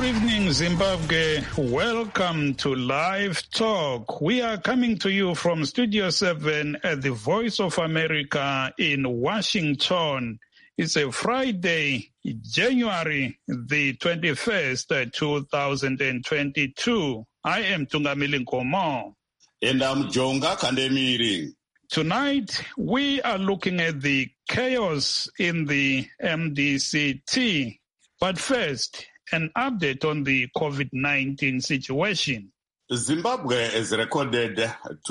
evening, Zimbabwe. Welcome to Live Talk. We are coming to you from Studio 7 at the Voice of America in Washington. It's a Friday, January the 21st, 2022. I am Tungamili Nkomo. And I'm Jonga Kandemiri. Tonight, we are looking at the chaos in the MDCT. But first, an update on the COVID-19 situation. Zimbabwe has recorded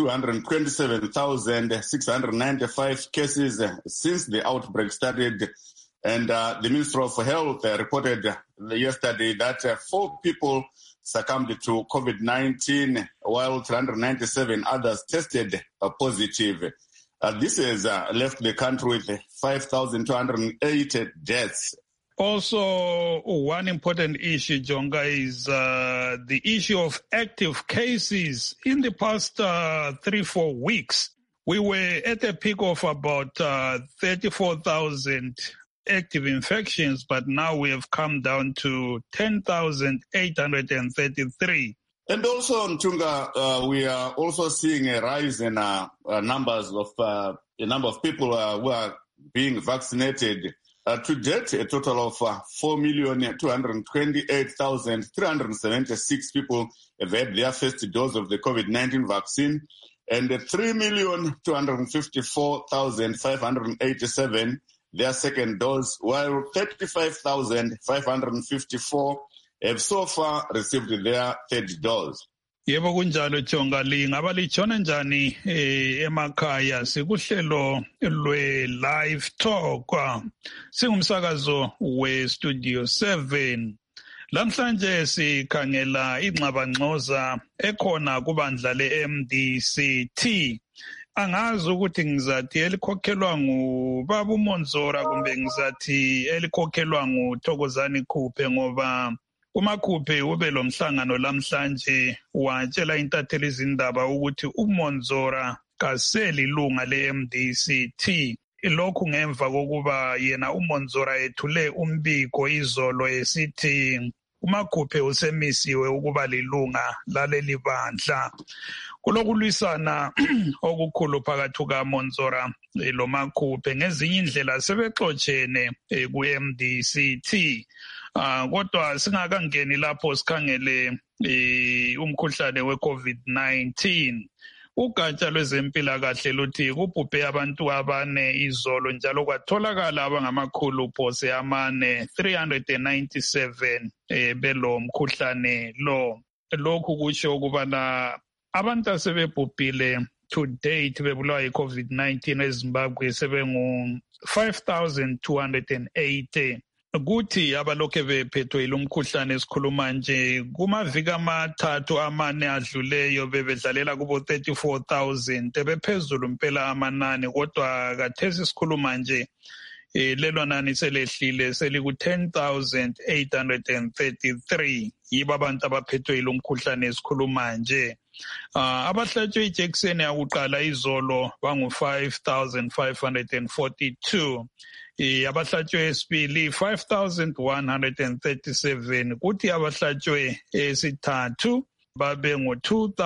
227,695 cases since the outbreak started. And the Ministry of Health reported yesterday that 4 people succumbed to COVID-19, while 397 others tested positive. This has left the country with 5,208 deaths. Also, one important issue, Jonga, is the issue of active cases. In the past 3-4 weeks, we were at a peak of about 34,000 active infections, but now we have come down to 10,833. And also, Ntunga, we are also seeing a rise in numbers of a number of people who are being vaccinated. To date, a total of 4,228,376 people have had their first dose of the COVID-19 vaccine, and 3,254,587 their second dose, while 35,554 have so far received their third dose. Yebo kunjalo Jonga, lingaba litshona njani emakhaya sikuhlelo lwe Live Talk singumsakazo we Studio 7. Lamhlanje sikhangela ingxabangxoza ekhona kubandla le MDCT. Angazi ukuthi ngizathi elikhokhelwa ngubaba uMonzora kumbe ngizathi elikhokhelwa nguThokozani Khuphe, ngoba uMakhuphe ube lo mhlangano lamhlanje watshela intatheli izindaba ukuthi uMonzora kaselilunga le-MDCT. Lokhu ngemva kokuba yena uMonzora ethule umbiko izolo esithi uMakhuphe usemisiwe ukuba lilunga laleli bandla. Kulokulwisana okukhulu phakathi kukaMonzora lo Makhuphe, ngezinye indlela sebexotshene ku-MDCT. Kodwa singakangeni lapho sikhangele umkhuhlane we-COVID-19. Ugatsha lwezempilakahle luthi kubhubhe abantu 4 izolo, njalo kwatholakala abangamakhulu phose 397 belo mkhuhlane lo. Lokhu kutsho ukubana abantu asebebhubhile to date bebulawa yi-COVID-19 eZimbabwe sebengu 5,280. Kuthi abalokhe bephethwe ilomkhuhlane esikhuluma nje kumaviki 3-4 adluleyo bebedlalela kubo 34,000 bephezulu impela amanani, kodwa kathesi sikhuluma nje lelo nani selehlile seliku 10,833 yibo abantu abaphethwe ilomkhuhlane esikhuluma nje. Abahlatshwe ijekiseni yakuqala izolo bangu 5,542. Abahlatshwe esibili 5,137, kuthi abahlatshwe esithathu babe ngo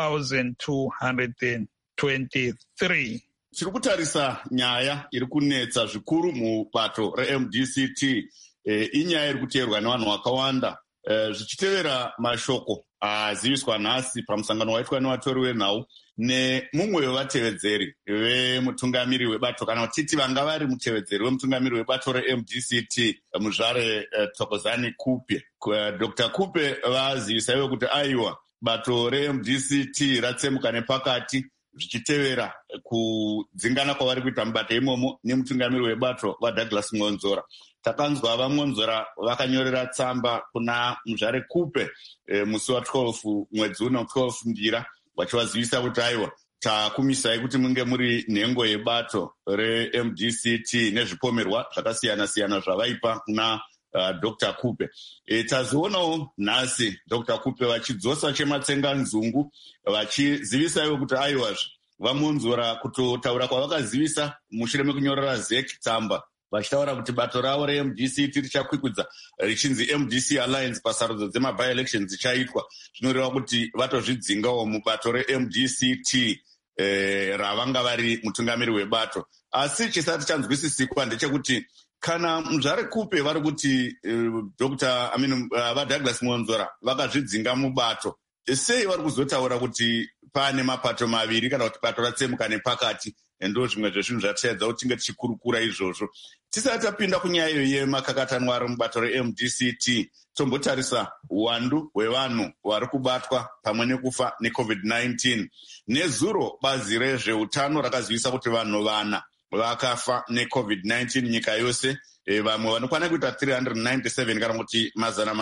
2,223. Tiri kutarisa nyaya iri kunetsa zvikuru mubato reMDCT, inyaya iri kuteerwa nevanhu vakawanda, zvichitevera mashoko aziviswa nhasi pamusangano waitwa nevatori venhau nemumwe wevatevedzeri vemutungamiri webato, kana kutiti vanga vari mutevedzeri wemutungamiri webato reMDCT, muzvare Thokozani Khuphe. Dr. Khuphe vazivisa ivo kuti aiwa bato reMDCT ratsemuka nepakati zvichitevera kudzingana kwavari kuita mubato imomo nemutungamiri webato vaDouglas Monzora. Takanzwa vaMonzora vakanyorera tsamba kuna muzvare Khuphe musi wa12 mwedzi uno 12 Ndira, vachivazivisa kuti aiwa takumisai kuti munge muri nhengo yebato reMDCT nezvipomerwa zvakasiyana-siyana zvavaipa kuna Dr. Khuphe. Tazionawo nhasi Dr. Khuphe vachidzosa chematsenga nzungu vachizivisa ivo kuti aiwazve vaMonzora kutotaura kwavakazivisa mushure mekunyorera ZEC tsamba vachitaura kuti bato ravo reMDCT richakwikwidza richinzi MDC Alliance pasarudzo dzema-by-elections dzichaitwa. Zvinoreva kuti vatozvidzingawo mubato reMDCT ravanga vari mutungamiri webato. Asi chisati chanzwisisikwa ndechekuti kana muzvare kupe vari kuti vaDouglas Monzora vakazvidzinga mubato, sei vari kuzotaura kuti pane mapato maviri kana kuti bato ratsemuka nepakati? Ndo zvimwe zvezvinhu zvatichaedza kuti tinge tichikurukura izvozvo. Tisati tapinda kunyaya iyo yemakakatanwa ari mubato reMDCT, tombotarisa uwandu hwevanhu vari kubatwa pamwe nekufa neCovid-19. Nezuro bazi rezveutano rakazivisa kuti vanhu 4 vakafa neCovid-19 nyika yose. Vamwe vanokwana kuita 397 kana kuti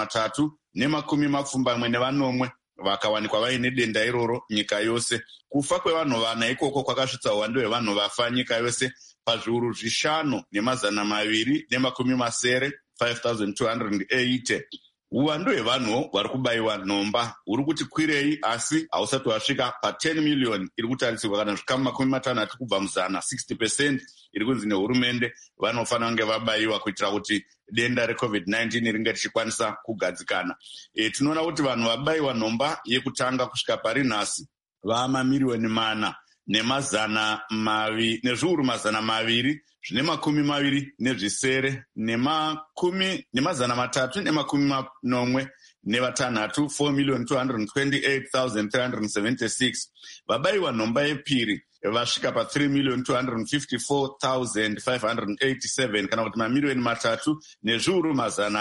320 vakawanikwa vaine denda iroro nyika yose. Kufa kwevanhu 4 ikoko kwakasvitsa uwandu hwevanhu vafa nyika yose pazviuru 5,270 5,280. Uwandu hwevanhu vari kubayiwa nhomba huri kuti kwirei, asi hausati wasvika pa10 million iri kutarisirwa kana zvikamu 60 kubva muzana. 60% iri kunzi nehurumende vanofanira kunge vabayiwa kuitira kuti denda reCovid-19 ringe richikwanisa kugadzikana. Tinoona kuti vanhu vabayiwa nhomba yekutanga kusvika pari nhasi vamamiliyoni 4 nezviuru 220 4,286,376. 4,228,376. Vabayiwa nhomba yepiri vasvika pa 3,254,587 kana kuti mamiliyoni 3 nezviuru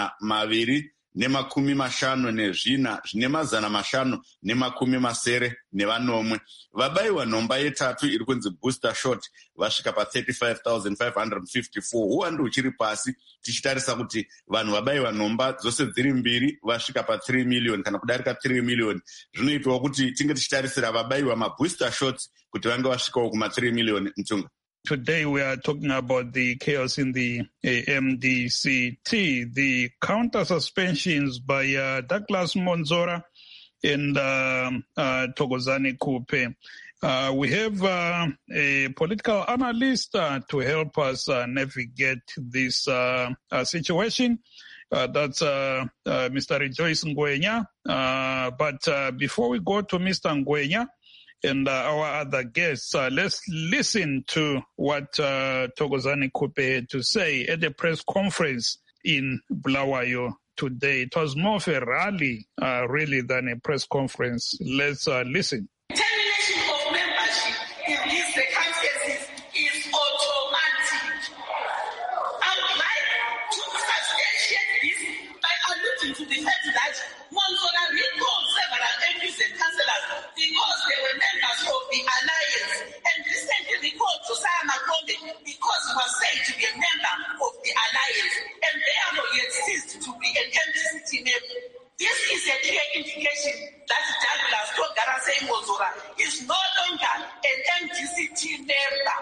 254,590. Vabayiwa nhomba yetatu iri kunzi booster shot vasvika pa 35,554. Uwandu huchiri pasi tichitarisa kuti vanhu vabayiwa nhomba dzose dziri mbiri vasvika pa 3 million kana kudarika 3 million. Zvinoitwa kuti tinge tichitarisira vabayiwa mabooster shots kuti vange vasvikawo kuma 3 million. Mtunga. Today we are talking about the chaos in the MDCT, the counter suspensions by Douglas Monzora and Thokozani Kupe. We have a political analyst to help us navigate this situation. That's Mr. Rejoice Ngwenya. But before we go to Mr. Ngwenya and our other guests, let's listen to what Thokozani Kupe had to say at the press conference in Bulawayo today. It was more of a rally, really, than a press conference. Let's listen. Termination of membership in these circumstances is automatic. I would like to substantiate this by alluding to the fact that Monzora recalled several MPs and councillors because they were members of the alliance, and recently recalled Josiah Makonde because he was said to be a member of the alliance, and therefore he had ceased to be an MDCT member. This is a clear indication that Douglas Thokozani Monzora is no longer an MDCT member.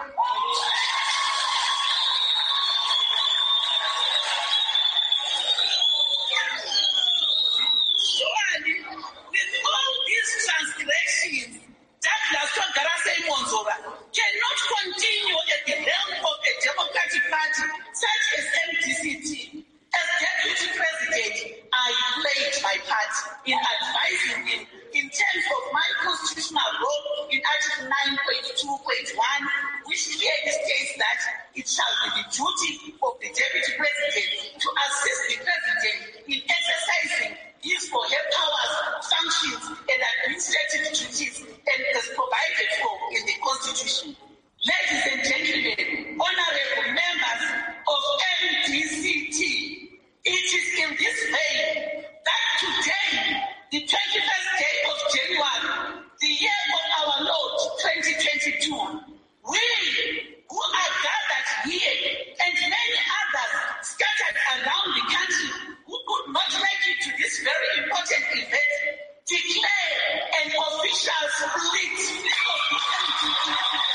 Surely, with all these transgressions, Douglas Thokozani Monzora cannot continue at the helm of a democratic party such as MDCT. As Deputy President, I played my part in advising him in terms of my constitutional role in Article 9.2.1, which clearly states that it shall be the duty of the Deputy President to assist the President in exercising his or her powers, functions, and administrative duties, and as provided for in the Constitution. Ladies and gentlemen, honorable members of MDCT, it is in this vein that today, the 21st day of January, the year of our Lord 2022, we who are gathered here and many others scattered around the country who could not make it to this very important event, declare an official split of the MDCT.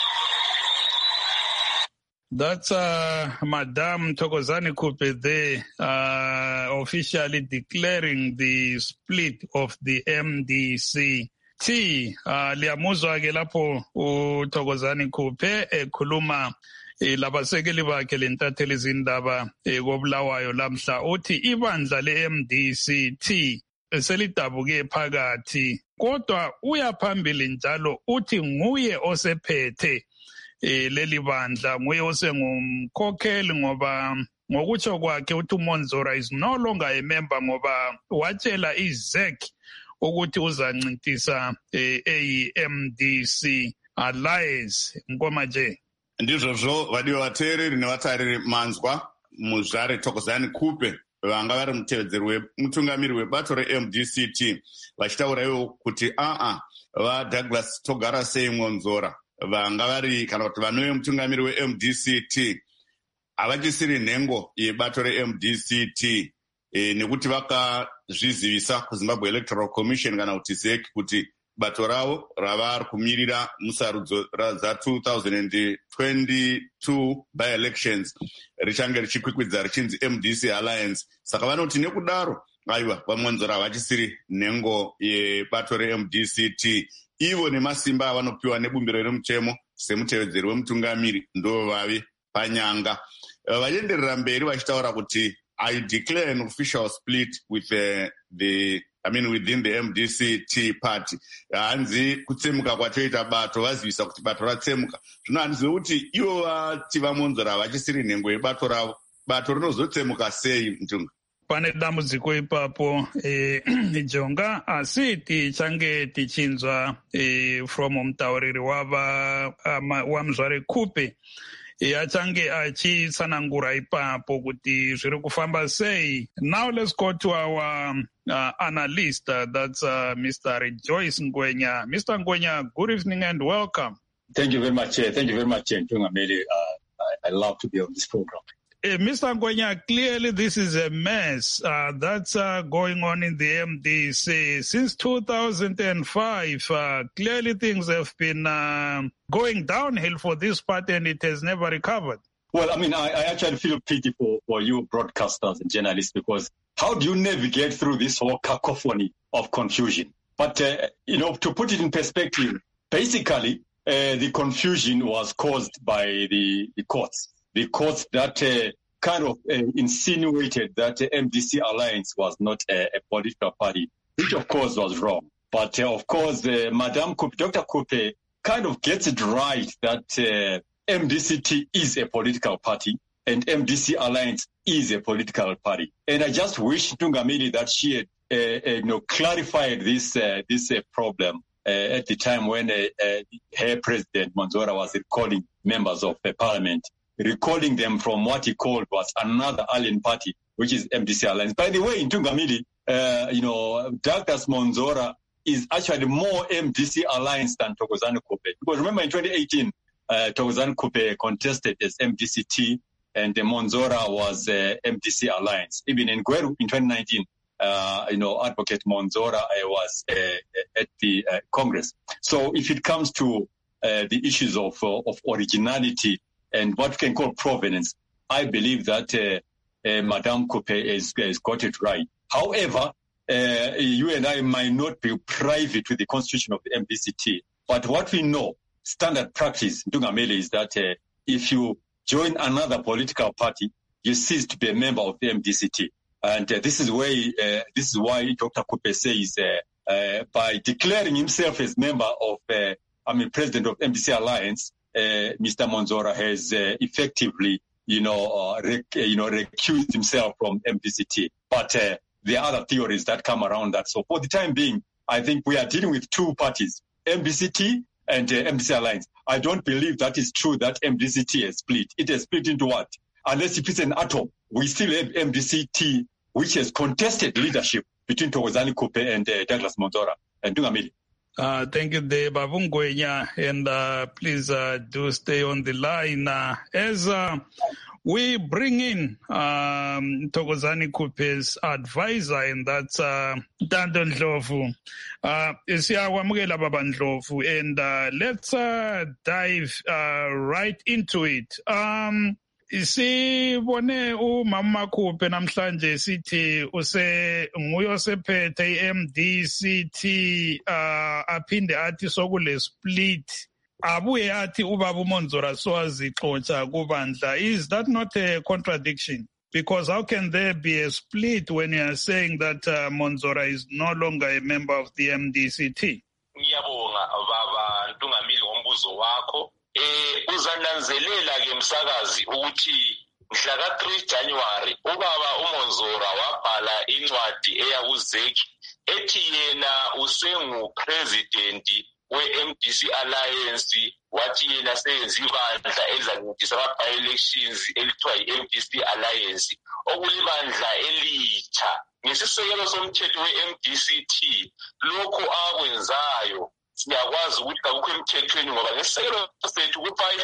That's Madame Thokozani Kupe there officially declaring the split of the MDCT. Liamuzwa ke lapho uThokozani Kupe ekhuluma labasekeli bakhe lentatheli izindaba koBulawayo lamhla uthi ibandla le-MDCT selidabuke phakathi kodwa uyaphambili njalo uthi nguye osephethe leli bandla nguye osengumkhokheli ngoba ngokutsho kwakhe uthi uMonzora is no longer a member ngoba watshela iZEC ukuthi uzancintisa eyi-MDC alliance ngoma nje. Ndizvozvo vadiwa vateereri nevatariri manzwa muzvare Thokozani Kupe vanga vari mutungamiri webato reMDCT vachitaura ivo kuti vaDouglas Togara sei Monzora vanga vari kana kuti vanove mutungamiri weMDCT havachisiri nhengo yebato reMDCT nekuti vakazvizivisa kuZimbabwe Electoral Commission kana kuti ZEC kuti bato ravo ravari kumirira musarudzo za2022 by-elections richange richikwikwidza richinzi MDC Alliance. Saka vanoti nekudaro aiwa vaMonzora havachisiri nhengo yebato reMDCT. Ivo nemasimba avanopiwa nebumbiro remuchemo semutevedzeri wemutungamiri ndo vave panyanga. Vachienderera mberi vachitaura kuti I declare an official split with within the MDCT party. Hanzi kutsemuka kwatoita bato vazivisa kuti bato ratsemuka. Zvino handizivi kuti ivo vati vaMonzora havachisiri nhengo yebato ravo. Bato rinozotsemuka sei Mtunga? Pane dambudziko ipapo Jonga asi tichange tichinzwa from mutauriri wamuzvare Kupe achange achitsanangura ipapo kuti zviri kufamba sei. Now let's go to our analyst, that's Mr. Rejoice Ngwenya. Mr. Ngwenya, good evening and welcome. Thank you very much. Thank you very much, Ntungamiri. I love to be on this program. Mr. Ngwenya, clearly this is a mess that's going on in the MDC. Since 2005, clearly things have been going downhill for this party and it has never recovered. Well, I mean, I actually feel pity for you broadcasters and journalists because how do you navigate through this whole cacophony of confusion? But, to put it in perspective, basically, the confusion was caused by the courts. The courts that kind of insinuated that the MDC Alliance was not a political party, which of course was wrong. But of course, Madame Kupe, Dr. Kupe kind of gets it right that MDCT is a political party and MDC Alliance is a political party. And I just wish Ntungamiri that she had clarified this problem at the time when her president, Monzora, was recalling members of the parliament, recalling them from what he called was another alien party, which is MDC Alliance. By the way, in Ntungamiri, Douglas Monzora is actually more MDC Alliance than Thokozani Kupe. Because remember in 2018, Thokozani Kupe contested as MDCT and Monzora was MDC Alliance. Even in Gweru in 2019, Advocate Monzora was at the Congress. So if it comes to the issues of originality and what we can call provenance, I believe that Madame Kupe has got it right. However, you and I might not be privy to the constitution of the MDCT, but what we know, standard practice, Ntungamiri, is that if you join another political party, you cease to be a member of the MDCT. And this is why Dr. Kupe says by declaring himself as member of, president of MDC Alliance, Mr. Monzora has effectively, recused himself from MDCT. But there are other theories that come around that. So for the time being, I think we are dealing with two parties, MDCT and MDC Alliance. I don't believe that is true that MDCT has split. It has split into what? Unless if it's an atom, we still have MDCT, which has contested leadership between Thokozani Kupe and Douglas Monzora and Ntungamiri. Thank you, Babu Ngwenya, and please do stay on the line. As we bring in Thokozani Kupe's advisor, and that's Dando Ndlovu. Siyawamukela Baba Ndlovu, and let's dive right into it. Sibone uMama Kupe namhlanje sithi nguye osephethe iMDCT aphinde athi sokule split abuye athi ubaba uMonzora sowazixotsha kubandla. Is that not a contradiction? Because how can there be a split when you are saying that Monzora is no longer a member of the MDCT? Ngiyabonga baba Ntungamili ngombuzo wakho. Uzananzelela ke msakazi ukuthi mhla ka-3 January ubaba uMonzora wabhala incwadi eya kuZeki ethi yena usengu-president we-MDC Alliance, wathi yena seyenza ibandla elizancedisa ama-by-elections elithiwa yi-MDC Alliance, okulibandla elitsha ngesisekelo somthetho we-MDCT. Lokhu akwenzayo siyakwazi ukuthi akukho emthethweni ngoba ngesisekelo sethu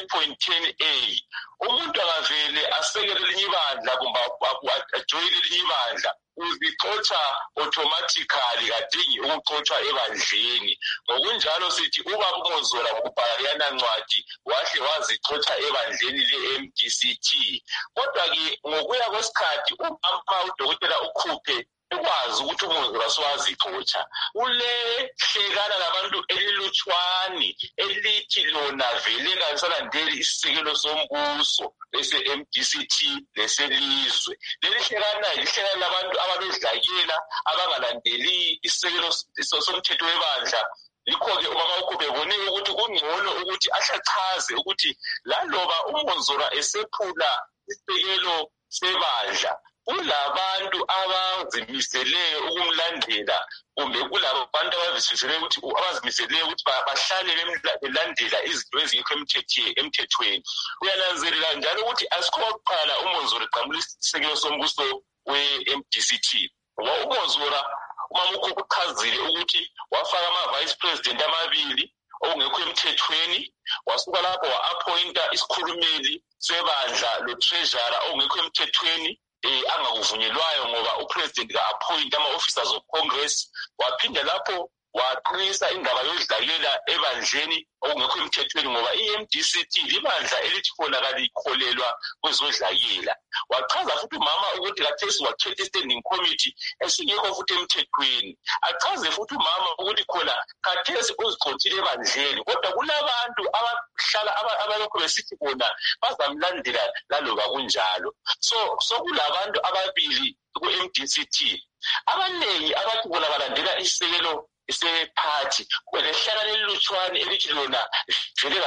ku-5.10a umuntu angavele asekele elinye ibandla kumbe ajoyine elinye ibandla uzixotsha automatically kadingi ukuxotshwa ebandleni. Ngokunjalo sithi ubaba uMonzora ngokubhala leyana ncwadi wahle wazixotsha ebandleni le-MDCT. Kodwa-ke ngokuya kwesikhathi umama udokotela ukhuphe ukwazi ukuthi uMonzora sowazixotsha. Ule hlekana labantu elilutshwane elithi lona vele kalisalandeli isisekelo sombuso lese-MDCT leselizwe. Leli hlekana lihlekana labantu abalodlakela abangalandeli isisekelo somthetho webandla. Yikho-ke ubaba ukhuphe bone ukuthi kungcono ukuthi ahlachaze ukuthi laloba uMonzora esephula isisekelo sebandla kulabantu abazimiseleyo ukumlandela kumbe kulabantu abazimiseleyo ukuthi bahlale belandela izinto ezingekho emthethweni. Uyananzelela njalo ukuthi asikho okokuqala uMonzora eqamula isisekelo sombuso we-MDCT. uMonzora umama ukhuphe uchazile ukuthi wafaka ama-vice president amabili okungekho emthethweni, wasuka lapho wa-appointa isikhulumeli sebandla lo-treasurer okungekho emthethweni angakuvunyelwayo ngoba upresident ka-appoint ama-officers of Congress. Waphinda lapho waqinisa indaba yodlakela ebandleni okungekho emthethweni ngoba i-MDCT libandla elithi khona kalikholelwa kwezodlakela. Wachaza futhi umama ukuthi kathesi wakhetha i-standing committee esingekho futhi emthethweni. Achaze futhi umama ukuthi khona kathesi uzixothile ebandleni kodwa kulabantu abahlala abalokhu besithi bona bazamlandela laloba kunjalo. So kulabantu ababili ku-MDCT abaningi abathi bona balandela isisekelo isephathi kwelehlala lelutshwane elithi lona vele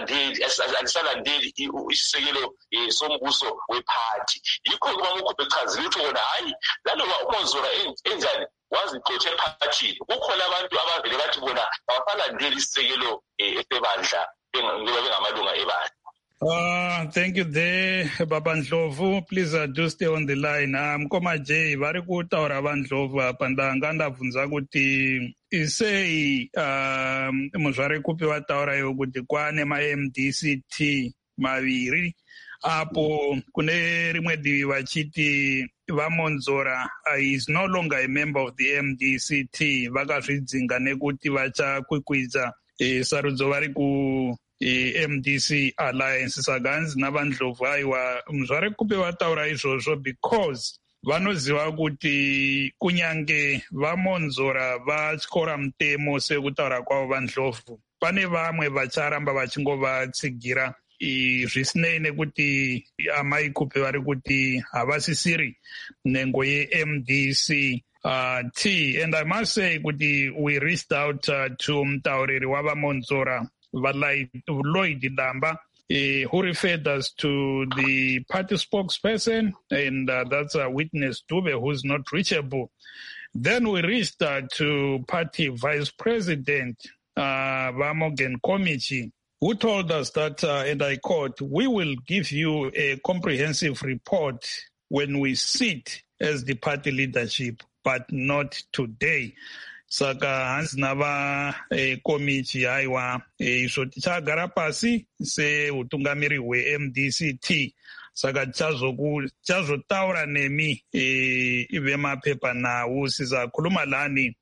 alisalandeli isisekelo sombuso wephathi. Yikho kuba ukhuphe chazile ukuthi wona hayi laloba uMonzora enjani wazixotsha ephathini. Kukhona abantu abavele bathi bona abasalandeli isisekelo esebandla ngoba bengamalunga ebandla. Thank you there, Baba Ndlovu. Please do stay on the line. Mkoma J, vari kutaura vaNdlovu apa ndangandabvunza kuti isei muzvari kupi vataura iwo kuti kwane ma-MDCT maviri apo kune rimwe divi vachiti vaMonzora is no longer a member of the MDCT vakazvidzinga nekuti vachakwikwidza sarudzo vari ku MDC Alliance. Saka hanzi navaNdlovu aiwa muzvari kupe vataura izvozvo because vanoziva kuti kunyange vaMonzora vatyora mutemo sekutaura kwavo vaNdlovu, pane vamwe vacharamba vachingovatsigira zvisinei nekuti amai kupe vari kuti havasisiri nhengo ye-MDC and I must say kuti we reached out to mutauriri wavaMonzora Lloyd Damba, who referred us to the party spokesperson, and that's a witness Dube, who's not reachable. Then we reached to party vice president, Vamogen Komichi, who told us that, and I quote, "We will give you a comprehensive report when we sit as the party leadership, but not today." Saka hanzi nava komichi aiwa izvo tichagara pasi seutungamiri hwe-MDCT. Saka tichazotaura nemi vemapepanhau sisakhuluma lani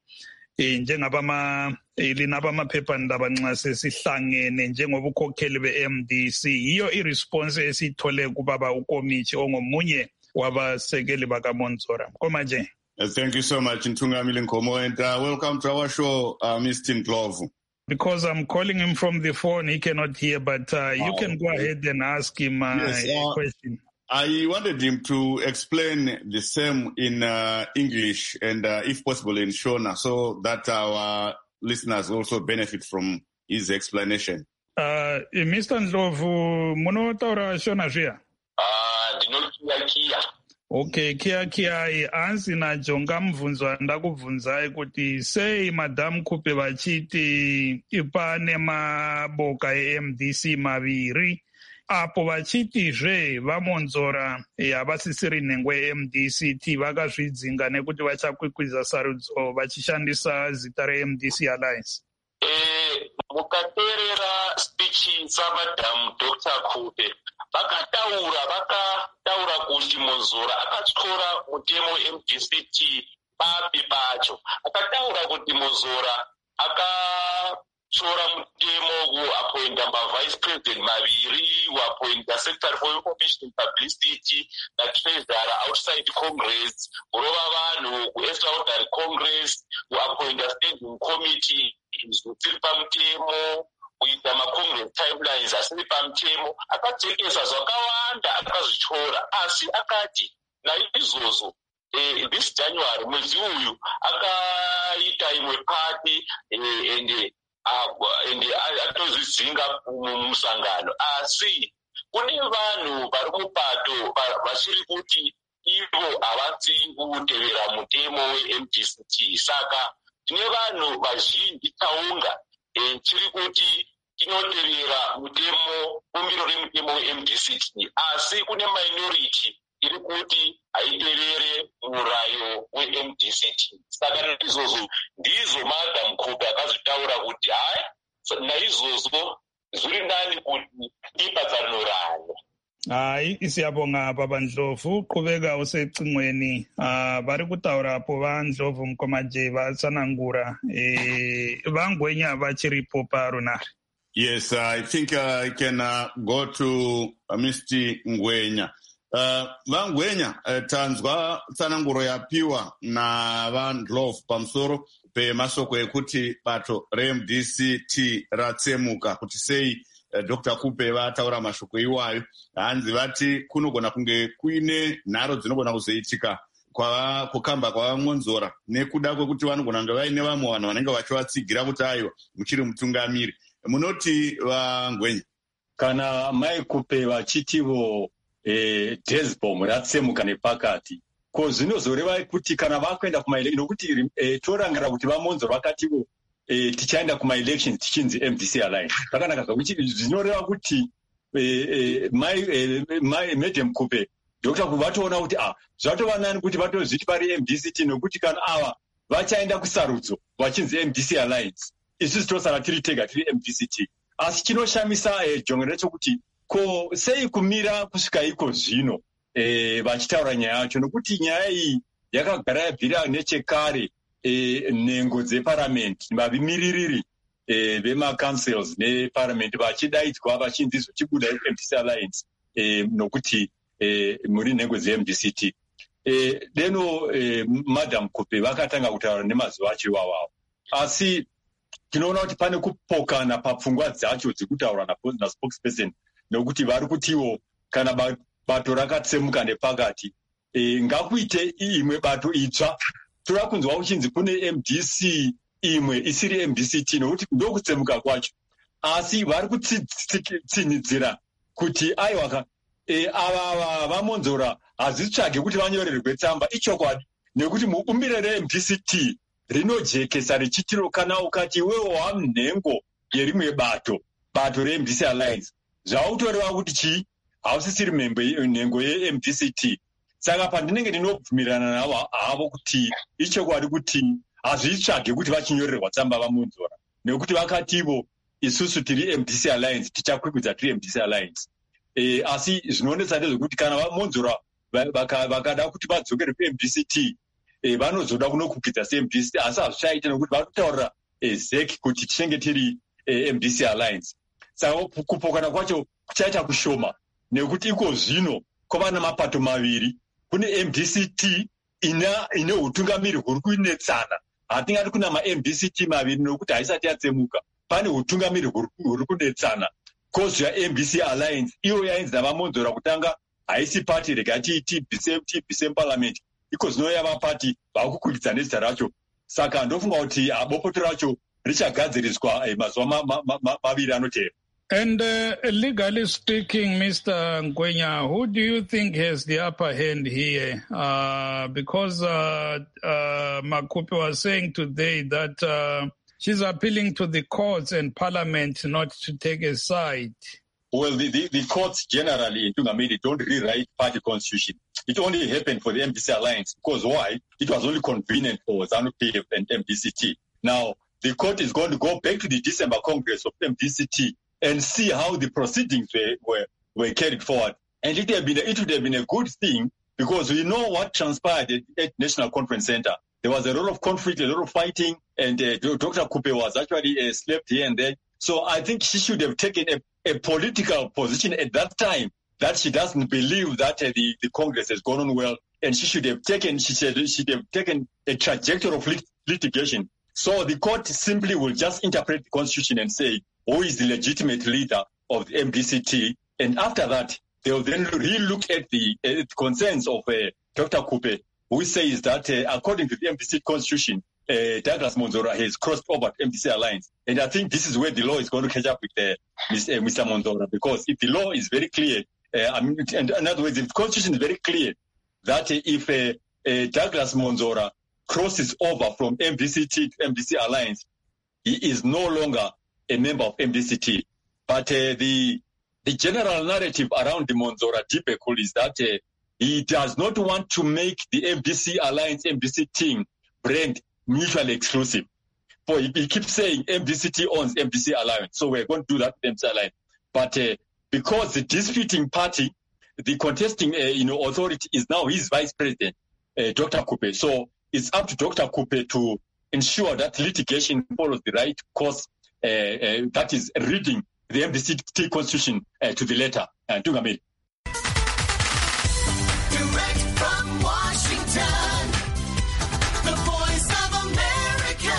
linapamaphephandaba nxa sesihlangene njengobukhokheli be-MDC. Yiyo iresponse esiyithole kubaba ukomichi ongomunye wabasekeli bakaMonzora. Mkomaje. Thank you so much, Ntungamili Nkomo, and welcome to our show, Mr. Ndlovu. Because I'm calling him from the phone, he cannot hear, but you can go ahead and ask him a question. I wanted him to explain the same in English and, if possible, in Shona, so that our listeners also benefit from his explanation. Mr. Ndlovu, munotaura Shona zviya? Ndinokia. Okay, kia hanzi naJonga mubvunzo andakubvunzai kuti sei Madam Kupe vachiti pane maboka eMDC maviri apo vachitizve vamonzora havasisiri nhengo yeMDCT vakazvidzinga nekuti vachakwikwidza sarudzo vachishandisa zita reMDC Alliance. Mukateerera spichi dzaMadam Dr. Kupe vakataura kuti Monzora akatyora mutemo MDCT papi pacho. Akataura kuti Monzora akatyora mutemo kuappointa mavice president maviri, kuappointa secretary for information publicity natreasurer outside Congress, kurova vanhu kuextraordinary Congress, kuappointa standing committee zviri pamutemo, kuita macongress timelines asiri pamutemo. Akadzekesa zvakawanda akazvityora, asi akati naizvozvo this January mwedzi uyu akaita imwe pati ende atozvidzinga mumusangano. Asi kune vanhu vari mupato vachiri kuti ivo havasi kutevera mutemo weMDCT. Saka tine vanhu vazhinji taunga tiri kuti tinotevera mutemo, bumbiro remutemo weMDCT, asi kune minority iri kuti haitevere murayo weMDCT. Saka izvozvo ndizvo Madam Kupe akazvitaura kuti naizvozvo zviri nani kuti ipatsanurane. Hai, siyabonga Baba Ndlovu, qhubeka usecingweni. Vari kutaurapo vaNdlovu Mkomaje vatsanangura vaNgwenya vachiripo parunari. Yes, I think I can go to Mr. Ngwenya. VaNgwenya, tanzwa tsananguro yapiwa na vaNdlovu pamusoro pemasoko ekuti bato reMDCT ratsemuka, kuti sei Dr. Kupe vataura mashoko iwayo. Hanzi vati kunogona kunge kuine nharo dzinogona kuzoitika kukamba kwavamonzora nekuda kwekuti vanogona kunge vaine vamwe vanhu vanenge vachivatsigira kuti aiwa muchiri mutungamiri. Munoti vaNgwenya? Kana Mai Kupe vachitivo Desbom ratsemuka nepakati, ko zvinozoreva kuti kana vakuenda kumaelection, nokuti torangira kuti vamonzora vakativo tichaenda kumaelection tichinzi MDC Alliance. Zvakanaka zvakuti zvinoreva kuti Madam Kupe, Dr. Kupe vatoona kuti zvatova nani kuti vatozviti pari MDCT, nokuti kana ava vachaenda kusarudzo vachinzi MDC Alliance, isusu tosara tiri tega tiri MDCT. Asi chinoshamisa Jonga ndechekuti ko sei kumira kusvika iko zvino vachitaura nyaya yacho, nokuti nyaya iyi yakagara yabvira nechekare. Nhengo dzeparamendi, vamiririri vemacouncils neparamendi vachidaidzwa vachinzi zvichibuda MDC Alliance nokuti muri nhengo dzeMDCT. Deno Madam Kupe vakatanga kutaura nemazuva acho iwawawo, asi tinoona kuti pane kupokana papfungwa dzacho dzekutaura naspokesperson, nokuti vari kutiwo kana bato rakatsemuka nepakati ngakuite imwe bato itsva. Tora kunzwa uchinzi kune MDC imwe isiri MDCT, nokuti ndokutsemuka kwacho, asi vari kutsinidzira kuti aiwa ava vamonzora hazvitsvage kuti vanyorerwe tsamba. Ichokwadi, nekuti mubumbiro reMDCT rinojekesa richitiro kana ukati iwewo wamnhengo yerimwe bato reMDC Alliance, zvautoreva kuti chii, hausisiri nhengo yeMDCT. Saka pandinenge ndinobvumirana navo havo kuti ichokwadi kuti hazvitsvage kuti vachinyorerwa tsamba vamonzora, nekuti vakativo isusu tiri MDC Alliance tichakwikwidza tiri MDC Alliance. Asi zvinoonesa ndezvekuti kana vamonzora vakada kuti vadzokere kuMDCT vanozoda kunokwikidza seMDC, asi hazvichaita nekuti vari kutaurira ZEC kuti tichenge tiri MDC Alliance. Saka kupokana kwacho kuchaita kushoma, nekuti iko zvino kwava namapato maviri. Kune MDCT ine utungamiri huri kuinetsana. Hatingati kuna maMDCT maviri nokuti haisati yatsemuka. pane utungamiri huri kudetsana cause yaMBC Alliance iyo yainzi navamonzora kutanga haisi party rega TBC parliament iko zvino yava party vakukwikidza nezita racho saka ndofunga kuti bopoto racho richagadziriswa mazuva maviri anotevera. And legally speaking, Mr. Ngwenya, who do you think has the upper hand here? Because Makupe was saying today that she's appealing to the courts and parliament not to take a side. Well, the courts generally in Tungamiri don't rewrite party constitution. It only happened for the MDC Alliance. Because why? It was only convenient for ZANU-PF and MDCT. Now, the court is going to go back to the December Congress of MDCT and see how the proceedings were carried forward. And it would have been a good thing because we know what transpired at National Conference Center. There was a lot of conflict, a lot of fighting, and Dr. Kupe was actually slept here and there. So I think she should have taken a political position at that time that she doesn't believe that the Congress has gone on well, and she should have taken a trajectory of litigation. So the court simply will just interpret the constitution and say, who is the legitimate leader of the MDCT? And after that, they will then re-look at the concerns of Dr. Kupe, who says that according to the MDC constitution, Douglas Monzora has crossed over to MDC Alliance. And I think this is where the law is going to catch up with Mr. Monzora, because if the law is very clear, in other words, if the constitution is very clear that if Douglas Monzora crosses over from MDCT to MDC Alliance, he is no longer a member of MDCT. But the general narrative around the Monzora Dipekul is that he does not want to make the MDC Alliance, MDC team brand mutually exclusive. For he keeps saying MDCT owns MDC Alliance, so we're going to do that with MDC Alliance. But because the disputing party, the contesting authority is now his vice president, Dr. Kupe. So it's up to Dr. Kupe to ensure that litigation follows the right course, that is reading the MDCT constitution to the letter. Tungamiri. Direct from Washington, the voice of America,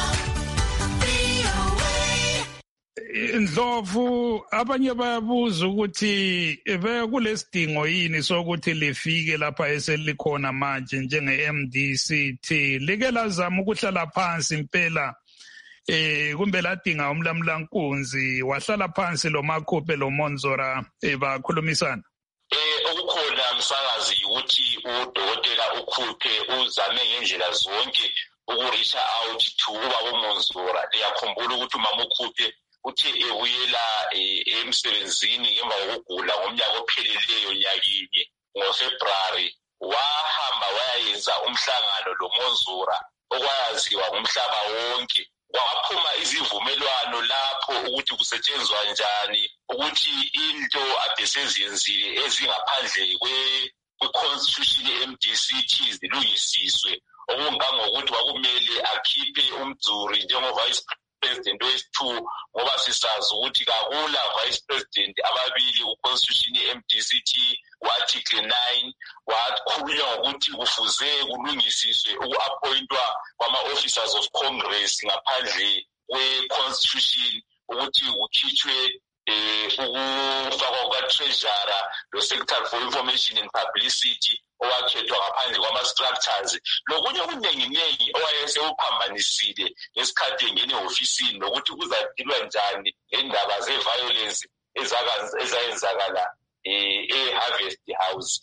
VOA. Ndlovu abanye bayabuza ukuthi kulesidingo yini sokuthi lifike lapha eselikhona manje njenge-MDCT like lazama ukuhlala phansi impela kumbe ladinga umlamulankunzi wahlala phansi lo Makupe lo Monzora bakhulumisana. Ukukhona msakazi ukuthi udokotela uKupe uzame ngendlela zonke ukureach out to ubaba uMonzora. Liyakhumbula ukuthi umama uKupe uthe ebuyela emsebenzini ngemva kokugula ngomnyaka ophelileyo nyakini ngoFebruary wahamba wayenza umhlangano lo Monzora okwaziwa ngumhlaba wonke. Kwaphuma izivumelwano lapho ukuthi kusetshenzwa njani ukuthi into abesezenzile ezingaphandle kwe-constitution ye-MDCT zilungisiswe okungangokuthi kwakumele akhiphe uMdzuri njengo-vice president wesi-2 ngoba sisazi ukuthi kakula vice president ababili ku-constitution ye-MDCT ku-article 9 wakhulunywa ngokuthi kufuze kulungisiswe uku-appointwa kwama-officers of Congress ngaphandle kwe-constitution ukuthi kukhitshwe ukufakwa kuka-treasurer lo-secretary for information and publicity owakhethwa ngaphandle kwama-structures lokunye okuningi owayesewuphambanisile ngesikhathi engene ehofisini nokuthi kuzadilwa njani ngendaba ze-violence ezayenzakala e-Harvest House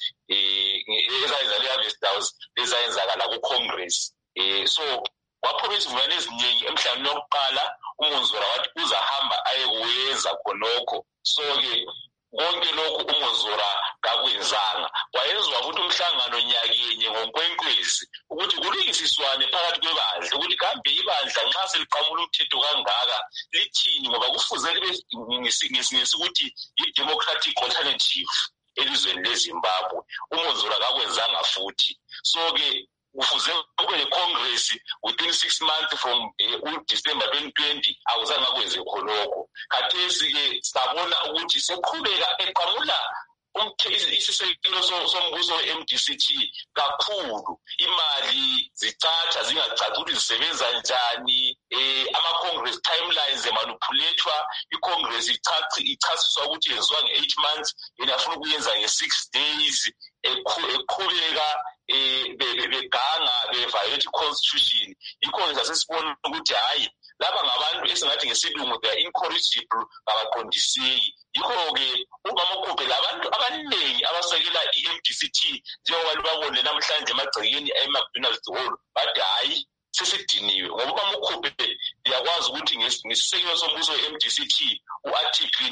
ezayenzakala ku-Congress. So kwaphuma izivumelwano eziningi emhlanganweni wokuqala uMonzora wathi uzahamba ayekuyenza khonokho. So-ke konke lokhu uMonzora kakwenzanga. Wayezwa ukuthi umhlangano nyakenye ngoNkwenkwezi ukuthi kulungisiswane phakathi kwebandla ukuthi kambe ibandla nxa seliqamula umthetho kangaka lithini ngoba kufuze ngesikuthi i-democratic alternative elizweni leZimbabwe. uMonzora kakwenzanga futhi. So-ke kufuze kube ne-Congress within 6 months from December 2020 awuzange akwenze khonokho. Khathesi-ke sabona ukuthi seqhubeka eqamula isisekelo sombuso we-MDCT kakhulu imali zicatsha zingacaci ukuthi zisebenza njani ama-Congress timelines emanipulethwa, i-Congress ichasiswa ukuthi yenziwa nge-8 months, yena afuna ukuyenza nge-6 days, eqhubeka beganga beviolate i-constitution. I-Congress asesibona ukuthi hayi laba ngabantu esingathi ngesilungu they are incorrigible, abaqondiseki. Yikho-ke uMaMakhuphe labantu abaningi abasekela i-MDCT njengoba libabone namhlanje emagcekeni e-McDonald's Hall bathi hayi sesidiniwe ngoba uMaMakhuphe liyakwazi ukuthi ngesisekelo sombuso we-MDCT u-article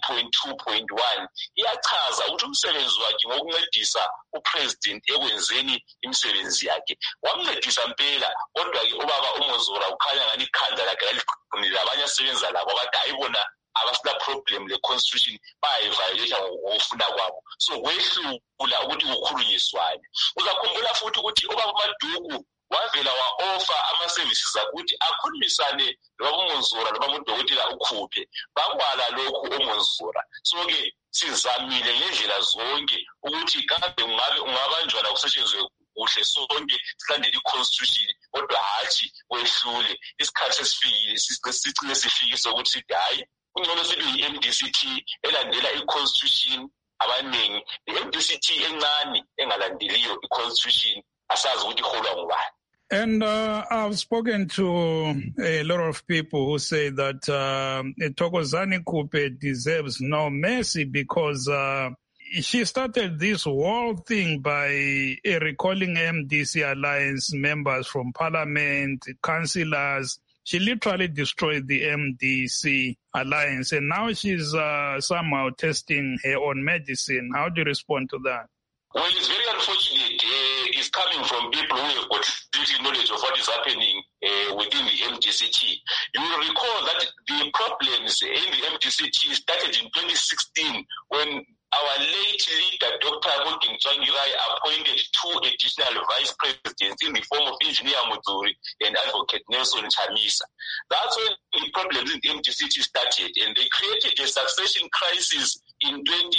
9.2.1 iyachaza ukuthi umsebenzi wakhe ngokuncedisa upresident ekwenzeni imisebenzi yakhe. Wamncedisa mpela, kodwa-ke ubaba uMonzora ukhanya ngani ikhanda lakhe laliqinile, abanye asebenza labo bathi hayibona abasila problem le-constitution bayayiviolate ngokufuna kwabo. So kwehlula ukuthi kukhulunyiswane. Uzakhumbula futhi ukuthi ubaba uMaduku wavela wa-offer ama-services akuthi akhulumisane nobaba uMonzora nobaba udokotela uKhuphe, bakwala lokhu uMonzora. So-ke sizamile ngendlela zonke ukuthi kambe ungabanjwana kusetshenzwe kuhle sonke silandele i-constitution, kodwa hatshi kwehlule. Isikhathi sesifikile sicine sifike sokuthi sithi hayi kungcono sibe yi-MDCT elandela i-constitution. Abaningi i-MDCT encane engalandeliyo i-constitution asazi ukuthi iholwa ngubani. And I've spoken to a lot of people who say that Thokozani Kupe deserves no mercy because she started this whole thing by recalling MDC Alliance members from parliament, councillors. She literally destroyed the MDC Alliance, and now she's somehow testing her own medicine. How do you respond to that? Well, it's very unfortunate. It's coming from people who have got little knowledge of what is happening within the MDCT. You will recall that the problems in the MDCT started in 2016 when our late leader, Dr. Mugin Changirai, appointed 2 additional vice presidents in the form of Engineer Muturi and Advocate Nelson Chamisa. That's when the problems in the MDCT started, and they created a succession crisis in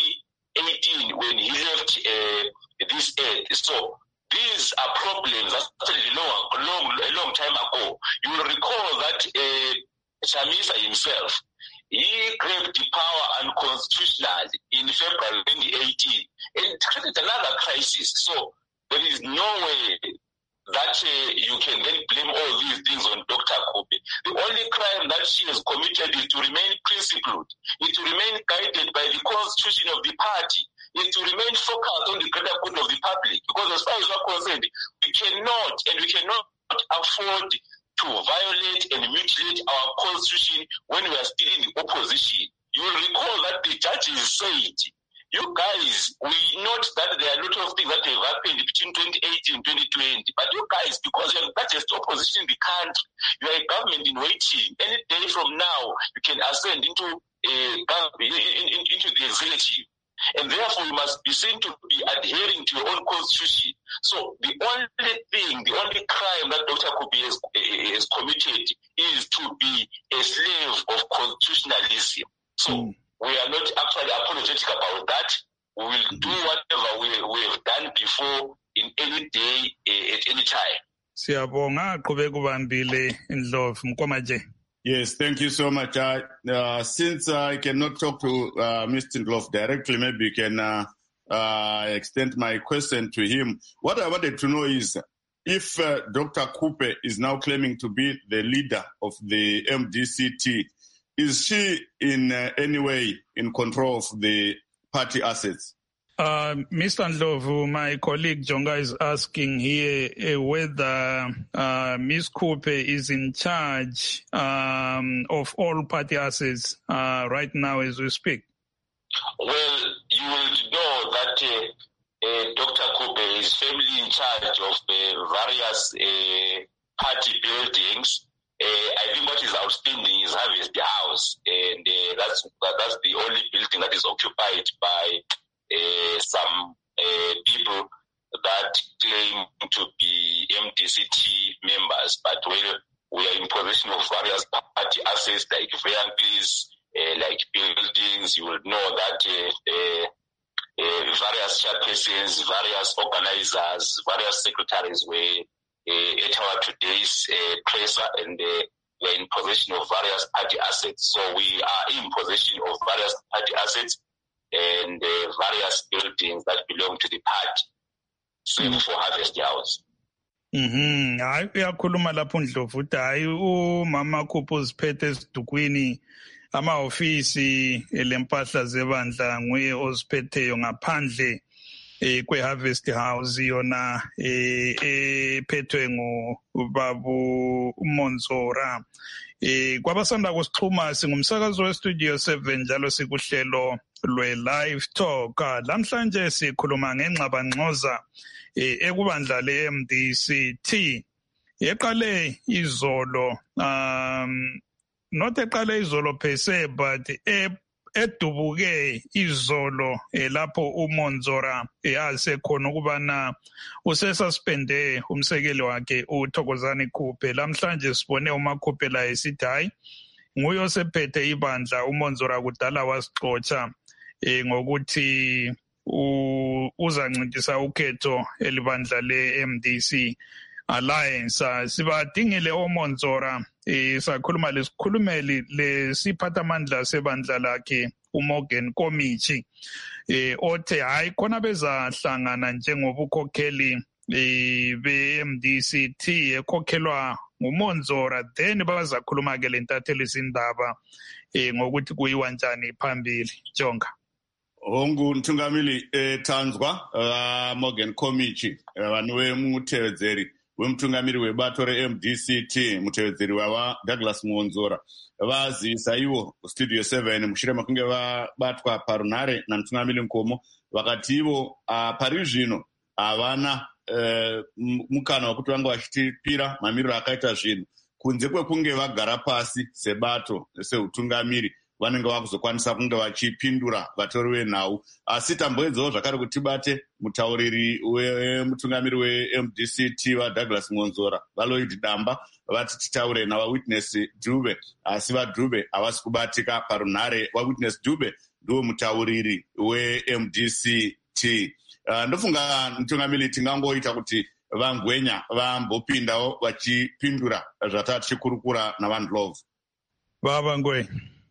2018 when he left this earth. So these are problems that started a long time ago. You will recall that Chamisa himself, he grabbed the power unconstitutionally in February 2018 and created another crisis. So there is no way that you can then blame all these things on Dr. Kupe. The only crime that she has committed is to remain principled, is to remain guided by the constitution of the party, is to remain focused on the greater good of the public. Because as far as we're concerned, we cannot afford to violate and mutilate our constitution when we are still in the opposition. You will recall that the judges said, you guys, we note that there are a lot of things that have happened between 2018 and 2020, but you guys, because you're the largest opposition in the country, you are a government in waiting. Any day from now, you can ascend into the executive. And therefore, you must be seen to be adhering to your own constitution. So the only crime that Dr. Kupe has committed is to be a slave of constitutionalism. So we are not actually apologetic about that. We will do whatever we have done before in any day, at any time. Siyabonga qhubeka ubambile Ndlovu Mkomaje. Yes, thank you so much. Since I cannot talk to Mr. Ndlovu directly, maybe you can extend my question to him. What I wanted to know is if Dr. Kupe is now claiming to be the leader of the MDCT, is she in any way in control of the party assets? Mr. Ndlovu, my colleague Jonga is asking here whether Ms. Kupe is in charge of all party assets right now as we speak. Well, you will know that Dr. Kupe is firmly in charge of various party buildings. I think what is outstanding is Harvest House, and that's the only building that is occupied by some people that claim to be MDCT members, but we are in possession of various party assets like vehicles, like buildings. You will know that various chairpersons, various organizers, various secretaries were at our today's presser, and we are in possession of various party assets. So we are in possession of various party assets and various buildings that belong to the party, same for Harvest House. Hayi uyakhuluma lapho Ndlovu ukuthi hayi umama Khuphu uziphethe esidukwini amahofisi lempahla zebandla nguye oziphetheyo ngaphandle kwe-Harvest House yona ephethwe ngubabu Monzora. Kwabasanda kusixhuma singumsakazo westudio 7 njalo sikuhlelo lwe-Live Talk. Lamhlanje sikhuluma ngengxabangxoza ekubandla le-MDCT eqale izolo, not eqale izolo per se, but edubuke izolo lapho uMonzora asekhona ukubana usesuspende umsekeli wakhe uThokozani Khuphe. Lamhlanje sibone uMakhuphe la esithi hayi nguye osephethe ibandla uMonzora kudala wasixotsha ngokuthi uzancintisa ukhetho elibandla le-MDC Alliance. Sibadingile oMonzora sakhuluma lesikhulumeli lesiphathamandla sebandla lakhe uMorgan Komichi othe hayi khona bezahlangana njengobukhokheli be-MDCT ekhokhelwa nguMonzora, then bazakhuluma ke lentathelizindaba ngokuthi kuyiwa njani phambili. Jonga Ntungamili Tanzwa Morgan Komichi vanwe mutevedzeri wemutungamiri webato re-MDCT mutevedzeri wava Douglas Monzora vazivisa ivo studio 7 mushure makunge vabatwa parunhare namutungamiri Nkomo vakati ivo pari zvino havana mukana wekuti vange vachitipira mamiriro akaita zvinhu kunze kwekunge vagara pasi sebato seutungamiri vanenge vakuzokwanisa kunge vachipindura vatori venhau. Asi tamboedzawo zvakare kuti tibate mutauriri wemutungamiri we-MDCT vaDouglas Monzora vaLloyd Damba vati titaure navawitness Dube, asi vaDube havasi kubatika parunhare. Wawitness Dube ndiwo mutauriri we-MDCT. Ndofunga mutungamiri tingangoita kuti vangwenya vambopindawo vachipindura zvatati chikurukura navanhu Love. Baba Ngwenya.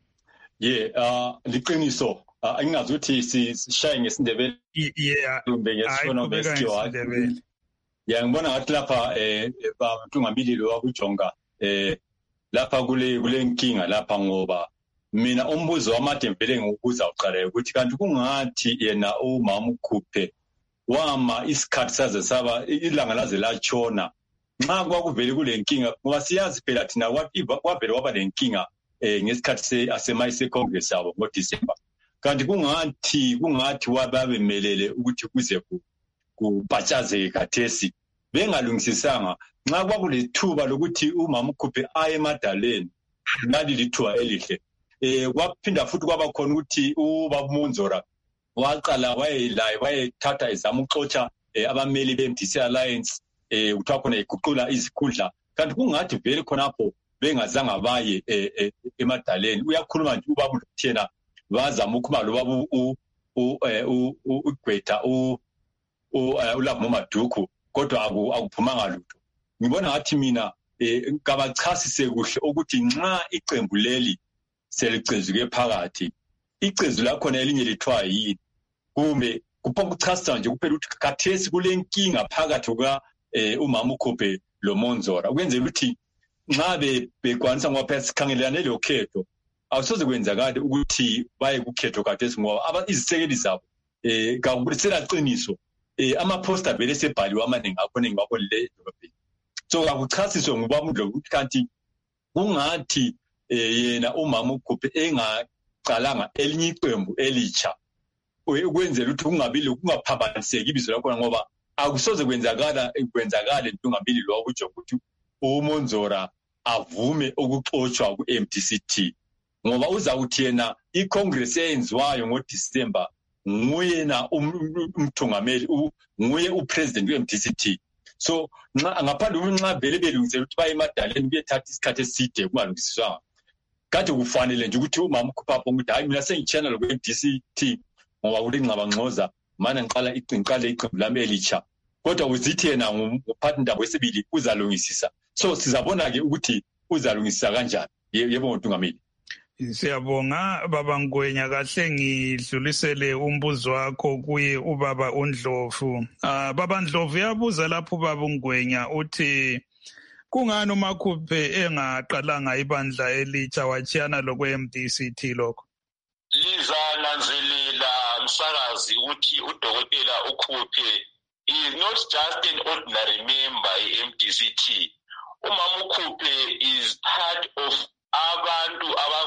Liqiniso ingazuthi sishaye ngesindebele kumbe ngesona besithiwa ngibona ngathi lapha baMtungamili lo wakujonga lapha kule nkinga lapha ngoba mina umbuzo wamade mvele ngokubuza uqala ukuthi kanti kungathi yena umama uKhuphe wama isikhathi saze saba ilanga laze latshona nxa kwakuvele kule nkinga ngoba siyazi phela thina kwavele waba le nkinga ngesikhathi asemayise Congress yabo ngoDisemba. Kanti kungathi wababemelele ukuthi kuze kubhatshazeke khathesi bengalungisisanga nxa kwakulethuba lokuthi umama uKhuphe aye emadaleni lali lithuba elihle. Kwaphinda futhi kwaba khona ukuthi ubaba Monzora waqala wayethatha ezama ukuxotsha abameli be-MDC Alliance kuthiwa khona iguqula izikhundla. Kanti kungathi vele khonapho bengazanga baye emadaleni. Uyakhuluma nje ubaba uthena bazama ukuba lo baba uGqwetha uLabo Maduku kodwa akuphumanga lutho. Ngibona ngathi mina ngabachasise kuhle ukuthi nxa iqembu leli selicezuke phakathi icezu lakhona elinye lithiwa yini kumbe kuchasisa nje kuphela ukuthi khathesi kule nkinga phakathi kuka umama uKhuphe lo Monzora ukwenzela ukuthi nxa bekwanisa ngoba phela sikhangelelane lokhetho awusoze kwenzakala ukuthi baye kukhetho khathesi ngoba izisekeli zabo kakuselaqiniso ama-poster vele sebhaliwe amaningi akhonengi babonile edolobheni. So akuchasiswe ngubaba uNdlovu ukuthi kanti kungathi yena umama uKhuphe engaqalanga elinye iqembu elitsha ukwenzela ukuthi kungaphambaniseki ibizo lakhona ngoba akusoze kwenzakale Ntungamili lo ukujonga ukuthi uMonzora avume ukuxotshwa ku-MDCT ngoba uzawuthi yena iCongress eyenziwayo ngoDisemba nguyena umthungameli nguye upresident we-MDCT. So ngaphandle nxa vele belungisela ukuthi baye emadaleni kuyethatha isikhathi eside kungalungisiswanga kade kufanele nje ukuthi umama uKhuphe ukuthi hayi mina sengitshena ku-MDCT ngoba kulengxabangxoza mana ngiqala iqembu lami elitsha kodwa uzithi yena ngumphathindaba wesibili uzalungisisa. So sizabona-ke ukuthi uzalungisisa kanjani. Yebo Mtungameli. Siyabonga baba Ngwenya, kahle ngidlulisele umbuzo wakho kuye ubaba uNdlovu. Baba Ndlovu yabuza lapho baba Ngwenya uthi kungani uMakhuphe engaqalanga ibandla elitsha wachiyana lokwe-MDCT lokho? Lizananzelela msakazi ukuthi udokotela uKhuphe is not just an ordinary member e-MDCT. Umama uKhuphe is part of abantu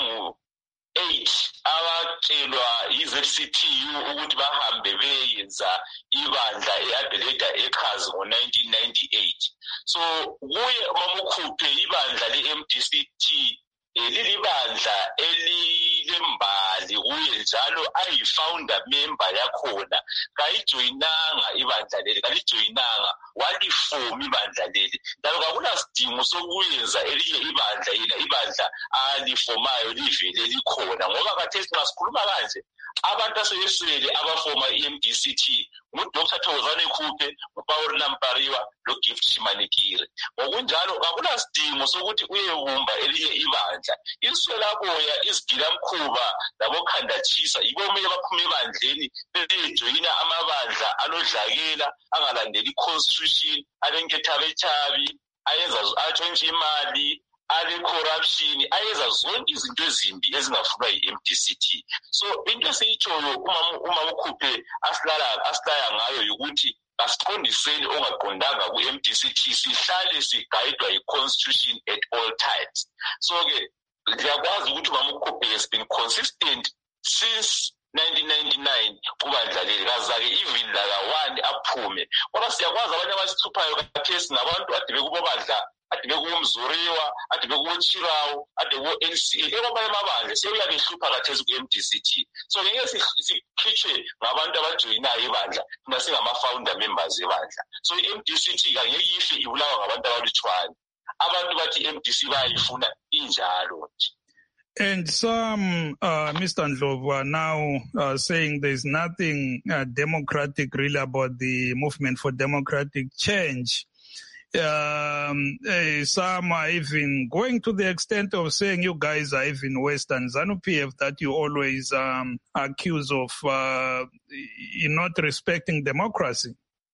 abangu-8 abatshelwa yi-ZCTU ukuthi bahambe beyenza ibandla e-Adelaide eKhazi ngo-1998. So kuye umama uKhuphe ibandla le-MDCT lilibandla elilembali kuye njalo ayi-founder member yakhona. Kayijoyinanga ibandla leli, kalijoyinanga, walifoma ibandla leli. Njalo kakulasidingo sokuyenza elinye ibandla, yena ibandla alifomayo livele likhona. Ngoba khathesi nxa sikhuluma kanje, abantu asebeswele abafoma i-MDCT nguDr. Thokozane Khuphe, nguPaul Nampariwa loGift Shimanikire. Ngokunjalo kakulasidingo sokuthi uyebumba elinye ibandla. Inswelaboya, izigilamkhuba labokhandatshisa yibo okumele baphume ebandleni bejoyina amabandla alodlakela, angalandeli i-constitution, alenkethabetshabi, ayenza atshontshe imali, ale-corruption, ayenza zonke izinto ezimbi ezingafunwa yi-MDCT. So into esiyitshoyo umama uKhuphe asilaya ngayo yukuthi asiqondiseni ongaqondanga ku-MDCT, sihlale sigayidwa yi-constitution at all times. So-ke ngiyakwazi ukuthi umama uKhuphe has been consistent since 1999 kubandla leli, kaza-ke even laka-1 aphume. Kodwa siyakwazi abanye abasithuphayo khathesi ngabantu ade bekubo bandla, ade bekubo Mzuriwa, ade bekubo Chirawu, ade bekubo NCA, ekwamanye amabandla sebehlupha khathesi ku-MDCT. So ngeke sikhitshwe ngabantu abajoyinayo ibandla thina singama-founder members ebandla. So i-MDCT angeke ife ibulawa ngabantu abalutshwane. Abantu bathi i-MDC bayayifuna injalo nje. And some, Mr. Ndlovu, are now saying there's nothing democratic really about the movement for democratic change. Some are even going to the extent of saying you guys are even Western ZANU-PF that you always accuse of not respecting democracy.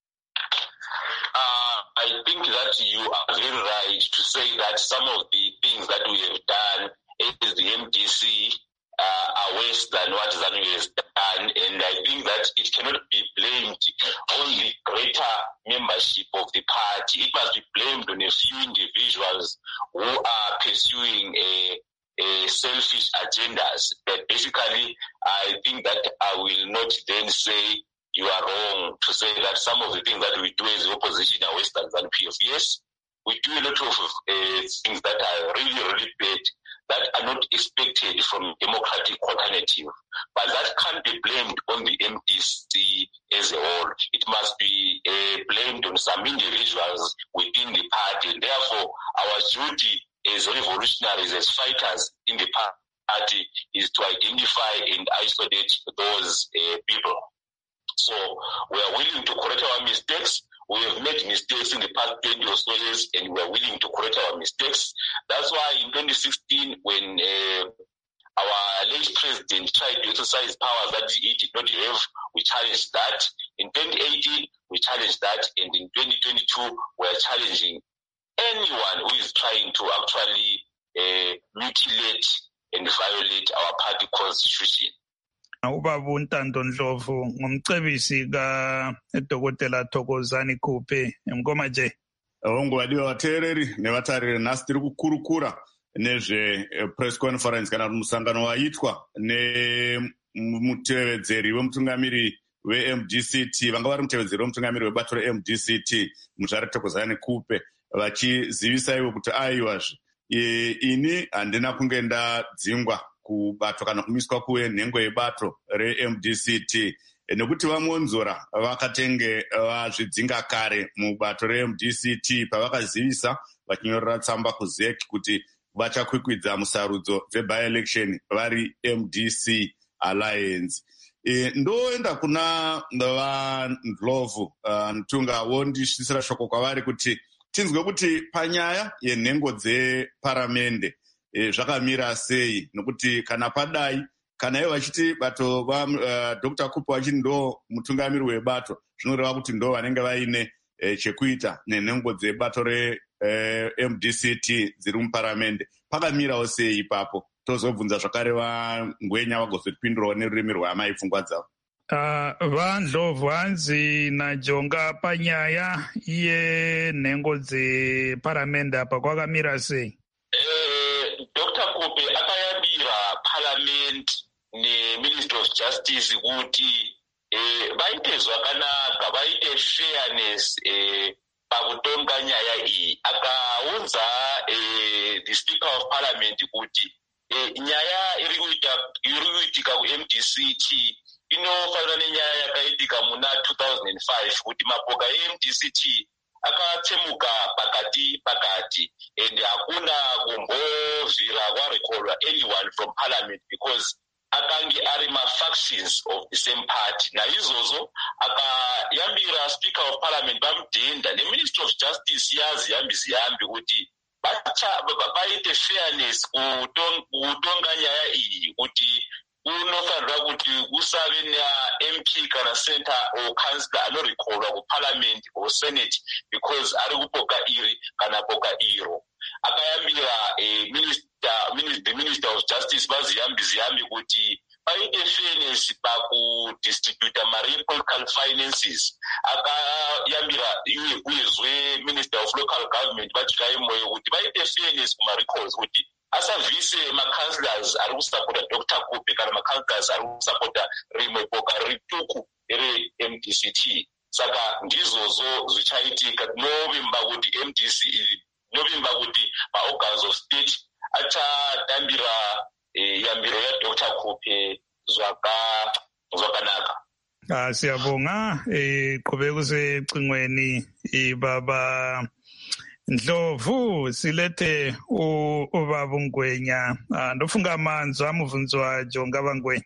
I think that you are very right to say that some of the things that we have done as the MDC are worse than what ZANU has done, and I think that it cannot be blamed on the greater membership of the party. It must be blamed on a few individuals who are pursuing selfish agendas. But basically, I think that I will not then say you are wrong to say that some of the things that we do as the opposition are worse than ZANU-PF. Yes, we do a lot of things that are really, really bad, that are not expected from a democratic alternative. But that can't be blamed on the MDC as a whole. It must be blamed on some individuals within the party. And therefore, our duty as revolutionaries, as fighters in the party, is to identify and isolate those people. So we are willing to correct our mistakes. We have made mistakes in the past 20 or so years, and we are willing to correct our mistakes. That's why in 2016, when our late president tried to exercise powers that he did not have, we challenged that. In 2018, we challenged that. And in 2022, we are challenging anyone who is trying to actually mutilate and violate our party constitution. Ubaba uNtando Ndlovu ngumcebisi kaDokotela Thokozane Khuphe emkoma nje. Ngwadiwa vateereri nevatariri, nhasi tiri kukurukura nezve press conference kana musangano waitwa nemutevedzeri wemutungamiri weMDCT, vanga vari mutevedzeri wemutungamiri webato reMDCT Muzvare Thokozane Khuphe, vachizivisa ivo kuti aiwazve ini handina kunge ndadzingwa kubato kana kumiswa kuve nhengo yebato reMDCT nekuti vamonzora vakatenge vazvidzinga kare mubato reMDCT pavakazivisa vachinyorera tsamba kuZEC kuti vachakwikwidza musarudzo dzebi-election vari MDC Alliance. Ndoenda kuna vaNdlovu Ntunga wondishisira shoko kwavari kuti tinzwe kuti panyaya yenhengo dzeparamende zvakamira sei, nokuti kana padai kana ivo vachiti bato Dr. Cooper vachiti ndo mutungamiri webato, zvinoreva kuti ndo vanenge vaine chekuita nenhengo dzebato MDCT dziri muparamende. Pakamirawo sei ipapo? Tozobvunza zvakare vaNgwenya vagozotipindurawo nerurimi rwaamai pfungwa dzavo. Vandlovu hanzi naJonga, panyaya yenhengo dzeparamende apa kwakamira sei? Dr. Kope akayambira Parliament neMinistry of Justice kuti vaite zvakanaka, vaite fairness pakutonga nyaya iyi. Akaudza the Speaker of Parliament kuti nyaya iri kuitika kuMDCT inofanana nenyaya yakaitika muna 2005 kuti mapoka eMDCT akatsemuka pakati and hakuna kumbovhira kwarekolwa anyone from Parliament because akange ari mafactions of the same party. Naizvozvo akayambira Speaker of Parliament vamudhenda neMinistry of Justice yaziyambi kuti vaite fairness kutonga nyaya iyi, kuti unofanira kuti kusave na-MP kana senator or councillor anorekolwa kuparliament or senate because ari kupoka iri kana poka iro. Akayambira the Minister of Justice vaziyambi kuti paite fairness pakudistributa ma-political finances. Akayambira uyezve Minister of Local Government vatykai moyo kuti vaite fairness kuma-recalls kuti asavhise ma-councillors ari kusapota Dr. Kope kana ma-councillors ari kusapota rimwe poka rituku re-MDCT. Saka ndizvozvo zvichaitika. Tinovimba kuti tinovimba kuti ma-organs of state achatambira yambiro yaDr. Kope zvakanaka. Siyabonga. Qhubeka usecingweni baba Ndlovu, silethe ubaba uNgwenya. Ndofunga manzwa amuvunzwa Jonga vaNgwenya.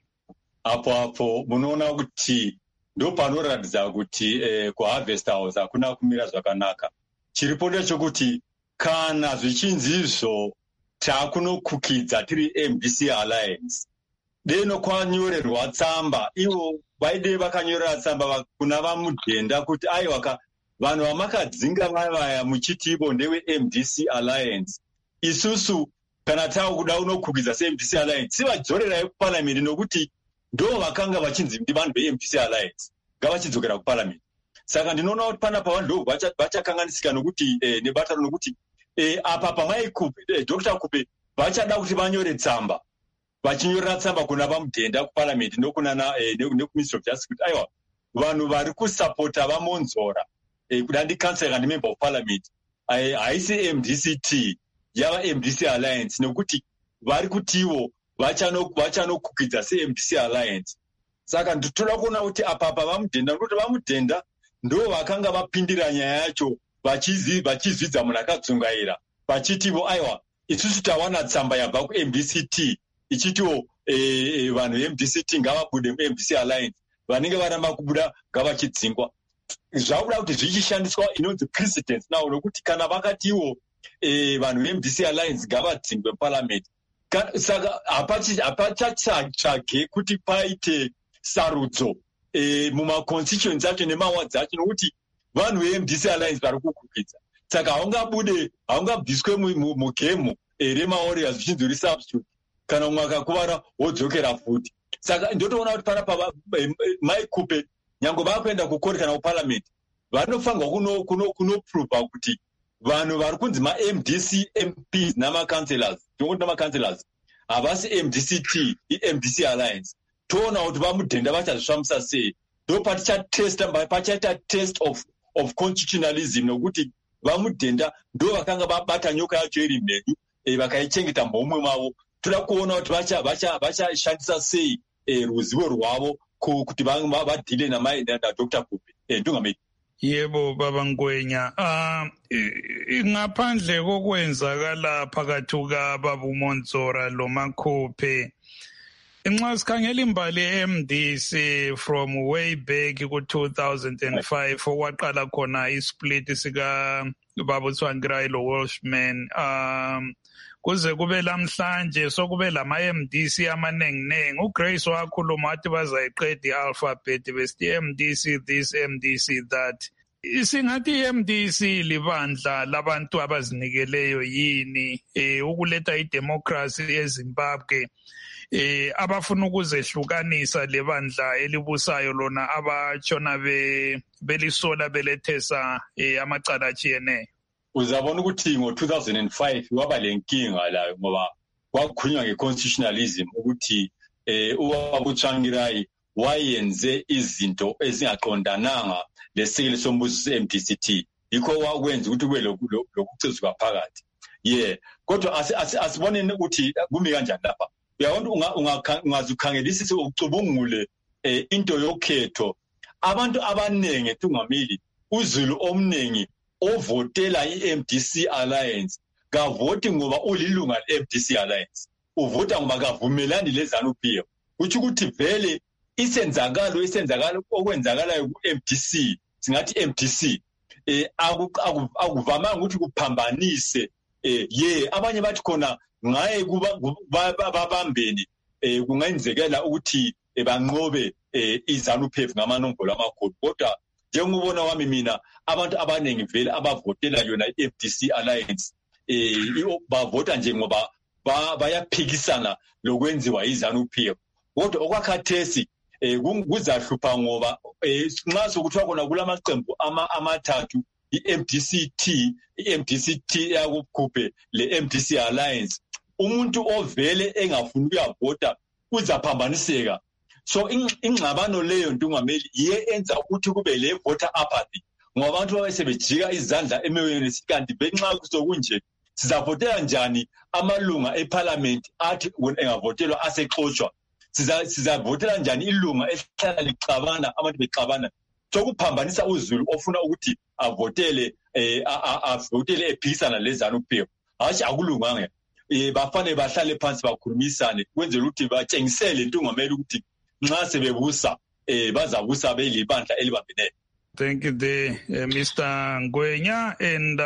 Apo munoona kuti ndo panoratidza kuti kuharvest house hakuna kumira zvakanaka. Chiripo ndechekuti kana zvichinzi izvo takunokukidza tiri MDC Alliance, deno kwanyorerwa tsamba, ivo vaide vakanyorera tsamba kuna vamudhenda kuti aiwa vanhu vamakadzinga vaya muchiti ivo ndewe MDC Alliance, isusu kana takuda unokukidza seMDC Alliance sivadzorerai kuparliament, nokuti ndo vakanga vachinzi ndi vanhu veMDC Alliance ngavachidzokera kuparliament. Saka ndinoona kuti panapa vanhu vachakanganisika nokuti nebataro, nokuti apa pamai Dr. Kope vachada kuti vanyore tsamba, vachinyorera tsamba kuna vamudhenda kuparliament nekuministry of justice kuti aiwa vanhu vari kusapota vamonzora kuda ndikansela kandi member of parliament haisi MDCT yava MDC Alliance, nekuti vari kutiwo vachanokukidza seMDC Alliance. Saka nditoda kuona kuti apapa vamudhenda, nokuti vamudhenda ndo vakanga vapindira nyaya yacho vachizvidza munhu akadzungaira vachitivo aiwa isusu tawana tsamba yabva kuMDCT ichitiwo vanhu veMDCT ngavabude muMDC Alliance, vanenge varamba kubuda ngavachidzingwa. Zvakuda kuti zvichishandiswa inonzi precedence nawo, nokuti kana vakatiwo vanhu veMDC Alliance ngavadzingwe parliament, saka hapachatsvage kuti paite sarudzo mumaconstituency acho nemawards acho, nokuti vanhu veMDC Alliance vari kukukidza. Saka haungabviswe mugemu remawarriors zvichinzi resubstitute, kana umwe akakuvara wodzokera futi. Saka ndotoona kuti panapa Mai Kope nyange vakuenda kukoti kana kuparliament vanofanirwa kunoprova kuti vanhu vari kunzi ma-MDC MPs namacancelors, tongoti namacancelors havasi MDCT iMDC Alliance. Toona kuti vamudhenda vachazvisvamusa sei, ndo pachaita test of constitutionalism, nokuti vamudhenda ndo vakanga vabata nyoka yacho iri mhenyu vakaichengeta mhomwe mavo. Toda kuona kuti vachashandisa sei ruzivo rwavo kuti vadhile naDr. Kope. Ndungameli. Yebo baba Ngwenya, ngaphandle kokwenzakala phakathi kukaBaba uMontsora loMakhope, nxa sikhangela imbali eMDC from way back ku-2005 okwaqala khona isplit sika Baba Tsvangirai lo-Welshman. Kuze kube lamhlanje sokube lama-MDC amanenginengi. uGrace wakhuluma wathi bazayiqeda i-alphabet besithi MDC this, MDC that. Singathi i-MDC libandla labantu abazinikeleyo yini ukuletha idemocracy eZimbabwe abafuna ukuzehlukanisa lebandla elibusayo lona abatshona belisola belethesa amacala atshiyeneyo. Uzabona ukuthi ngo-2005 waba lenkinga layo ngoba kwakhulunywa nge-constitutionalism ukuthi uBaba Tsvangirai wayenze izinto ezingaqondananga lesekelo sombuso se-MDCT. Yikho wakwenza ukuthi kube lokucizwa phakathi. Kodwa asiboneni ukuthi kumi kanjani lapha. Uyabona ungazukhangelisise ucubungule into yokhetho. Abantu abanengi eTungameli uZulu omningi ovotela i-MDC Alliance kavoti ngoba ulilunga le-MDC Alliance. Uvota ngoba kavumelani leZANU-PF. Kuthi ukuthi vele isenzakalo okwenzakalayo ku-MDC singathi MDC akuvamanga ukuthi kuphambanise abanye bathi khona ngaye babambeni kungenzekela ukuthi banqobe iZANU-PF ngamanombolo amakhulu. Kodwa njengobona wami mina abantu abaningi vele abavotela yona i-MDC Alliance bavota nje ngoba bayaphikisana lokwenziwa iZANU-PF. Kodwa okwakhathesi kuzahlupha ngoba nxa sokuthiwa khona kulamaqembu amathathu i-MDCT yakukhuphe le-MDC Alliance, umuntu ovele engafuni ukuyavota uzaphambaniseka. So ingxabano leyo Ntungameli iye enza ukuthi kube le voter apathy ngoba abantu babesebejika izandla emoyeni sikanti benxa kusokunje sizavotela njani amalunga eParliament athi engavotelwa asexoshwa. Sizavotela njani ilunga ehlala lixabana abantu bexabana. Sokuphambanisa uZulu ofuna ukuthi avotele ephikisana leZANU-PF. Hashi akulunganga. Bafanele bahlale phansi bakhulumisane kwenzela ukuthi batshengisele Ntungameli ukuthi nxa sebebusa bazabusa belibandla elibambeneyo. Thank you there, Mr. Ngwenya. And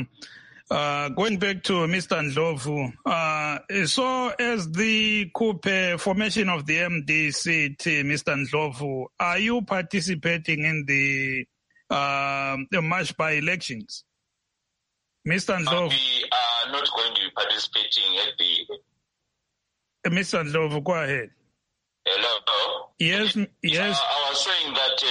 going back to Mr. Ndlovu, so as the coup formation of the MDCT, Mr. Ndlovu, are you participating in the March by-elections? Mr. Ndlovu? We are not going to be participating at the... Mr. Ndlovu, go ahead. Hello? Yes. I was saying that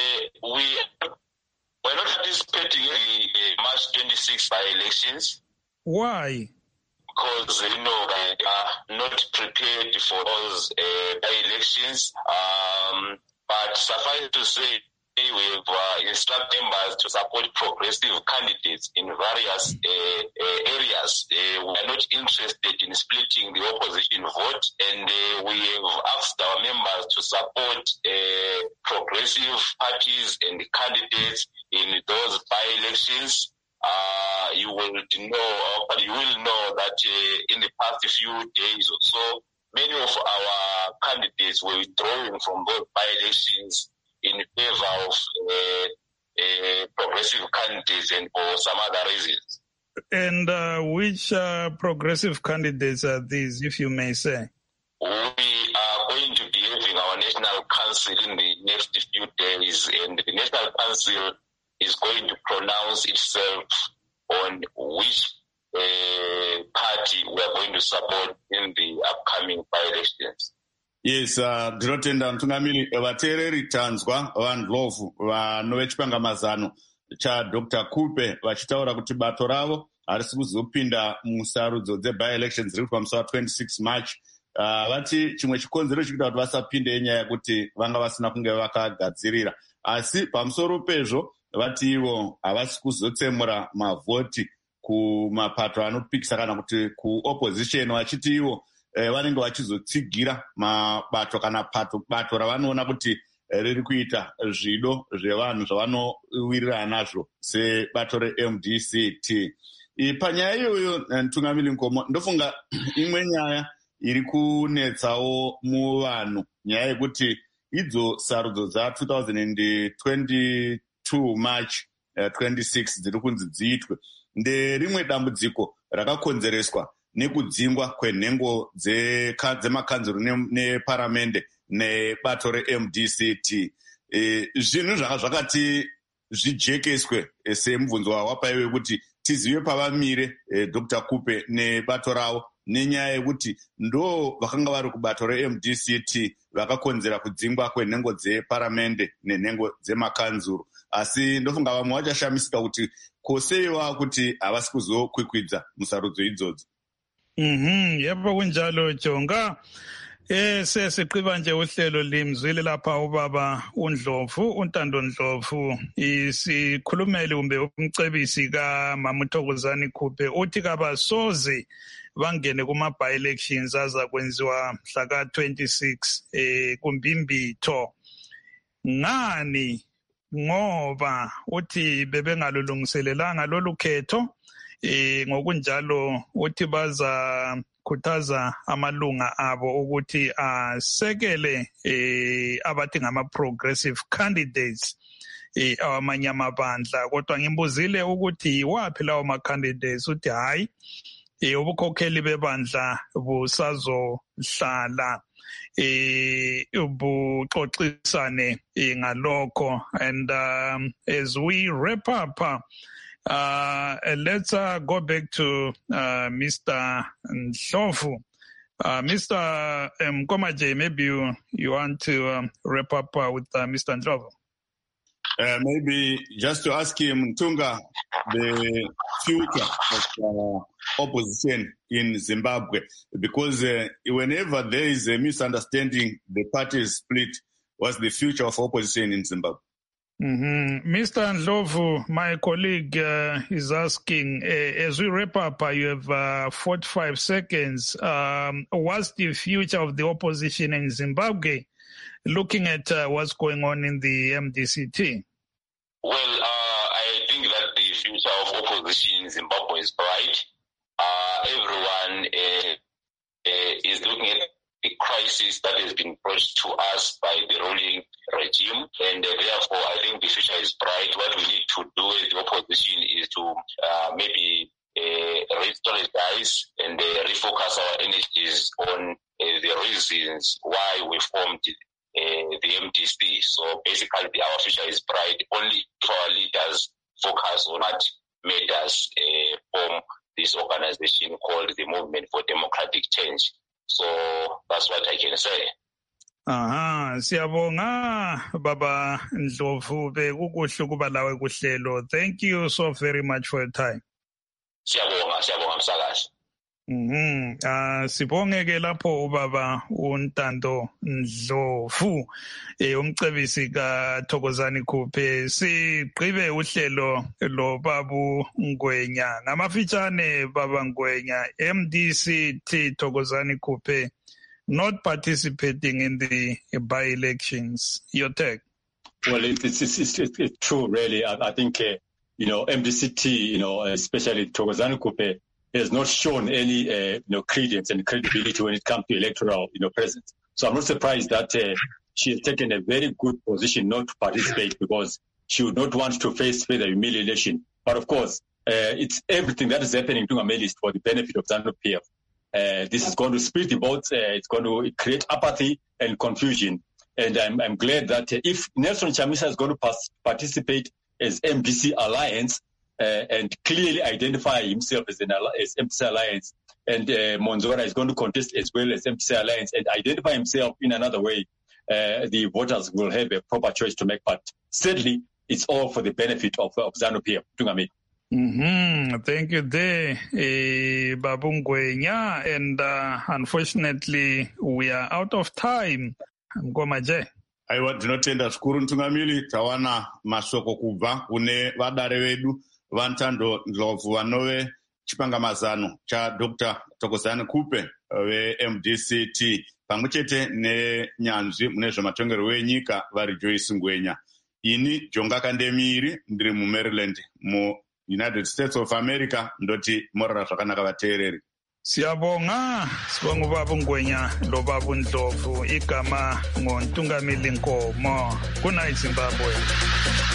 we're not participating in the March 26 by-elections. Why? Because, we are not prepared for those by-elections. But suffice to say, we have instructed members to support progressive candidates in various areas. We are not interested in splitting the opposition vote, and we have asked our members to support progressive parties and candidates in those by-elections. You will know that in the past few days or so, many of our candidates were withdrawing from those by-elections in favor of progressive candidates and for some other reasons. And which progressive candidates are these, if you may say? We are going to be having our National Council in the next few days, and the National Council is going to pronounce itself on which party we are going to support in the upcoming by-elections. Yes, ndinotenda Mtungamiri vateereri tanzwa vaNdlovu vanovechipangamazano chaDr. Kupe vachitaura kuti bato ravo harisi kuzopinda musarudzo dzebi-elections riri pamusi wa26 March. Vati chimwe chikonzero chikuita kuti vasapinde inyaya yekuti vanga vasina kunge vakagadzirira. Asi pamusoro pezvo vati ivo havasi kuzotsemura mavhoti kumapato anopikisa kana kuti kuopposition, vachiti ivo vanenge vachizotsigira mabato kana bato ravanoona kuti riri kuita zvido zvevanhu zvavanowirirana nazvo sebato reMDCT. Panyaya iyoyo Ntungamiri Nkomo, ndofunga imwe nyaya iri kunetsawo muvanhu, nyaya yekuti idzo sarudzo dza2022 March 26 dziri kunzi dziitwe. nderimwe dambudziko rakakonzereswa nekudzingwa kwenhengo dzemakanzuru neparamende nebato reMDCT. Zvinhu zvakati zvijekeswe semubvunzo wawapaiwe kuti tizive pavamire Dr. Kupe nebato ravo nenyaya yekuti ndo vakanga vari kubato reMDCT vakakonzera kudzingwa kwenhengo dzeparamende nenhengo dzemakanzuru. Asi ndofunga vamwe vachashamisika kuti koseiwa kuti havasi kuzokwikwidza musarudzo idzodzo. Yebo kunjalo Jonga. Sesiqiba nje uhlelo limzwile lapha ubaba uNdlovu, uNtando Ndlovu, isikhulumeli kumbe umcebisi kaMama uThokozani Kupe uthi kabasoze bangene kuma-by-elections azakwenziwa mhla ka-26 kuMbimbitho. Ngani? Ngoba uthi bebengalulungiselelanga lolu khetho, ngokunjalo uthi bazakhuthaza amalunga abo ukuthi asekele abathi ngama-progressive candidates awamanye amabandla. Kodwa ngimbuzile ukuthi waphi lawo ma-candidates, uthi hayi, ubukhokheli bebandla busazohlala buxoxisane ngalokho. And as we wrap up, let's go back to Mr. Ndlovu. Mr. Mkomaje, maybe you want to wrap up with Mr. Ndlovu. Maybe just to ask him, Tunga, the future of opposition in Zimbabwe, because whenever there is a misunderstanding, the parties split. What's the future of opposition in Zimbabwe? Mr. Ndlovu, my colleague is asking, as we wrap up, you have 45 seconds. What's the future of the opposition in Zimbabwe, looking at what's going on in the MDCT? Well, I think that the future of opposition in Zimbabwe is bright. Everyone is looking at the crisis that has been brought to us by the ruling regime, and therefore I think the future is bright. What we need to do as the opposition is to maybe re-strategize and refocus our energies on the reasons why we formed the MDC. So basically our future is bright only if our leaders focus on what made us form this organization called the Movement for Democratic Change. So that's what I can say. Siyabonga Baba Ndlovu, bekukuhle ukuba lawe kuhlelo. Thank you so very much for your time. Siyabonga msakazi. Sibonge ke lapho ubaba uNtando Ndlovu, umcebisi kaThokozani Kupe. Sigqibe uhlelo lo babu Ngwenya. Ngamafitshane baba Ngwenya, MDCT Thokozani Kupe not participating in the by-elections. Your take? Well, it's true, really. I think, MDCT, especially Thokozani Kupe, has not shown any, credence and credibility when it comes to electoral, presence. So I'm not surprised that she has taken a very good position not to participate because she would not want to face further humiliation. But of course, it's everything that is happening to Ameli is for the benefit of ZANU-PF. This is going to split the votes. It's going to create apathy and confusion. And I'm glad that if Nelson Chamisa is going to participate as MDC Alliance, and clearly identify himself as MDC Alliance, and Monzora is going to contest as well as MDC Alliance and identify himself in another way, the voters will have a proper choice to make. But sadly, it's all for the benefit of ZANU-PF. Thank you there, Babu Ngwenya. And unfortunately, we are out of time. Mkomaje. Aiwa, tinotenda zvikuru Mtungamiri, tawana mashoko kubva kune vadare vedu vaNtando Ndlovu vanove chipangamazano cha Dr. Thokozani Kupe veMDCT pamwechete nenyanzvi mune zvematongerwo enyika vari Joyce Ngwenya. Ini Jonga Kandemiri ndiri muMaryland muUnited States of America, ndoti morara zvakanaka vateereri. Siyabonga ubaba Ngwenya lo baba Ndlovu, igama ngoNtungamili Nkomo. Good night Zimbabwe.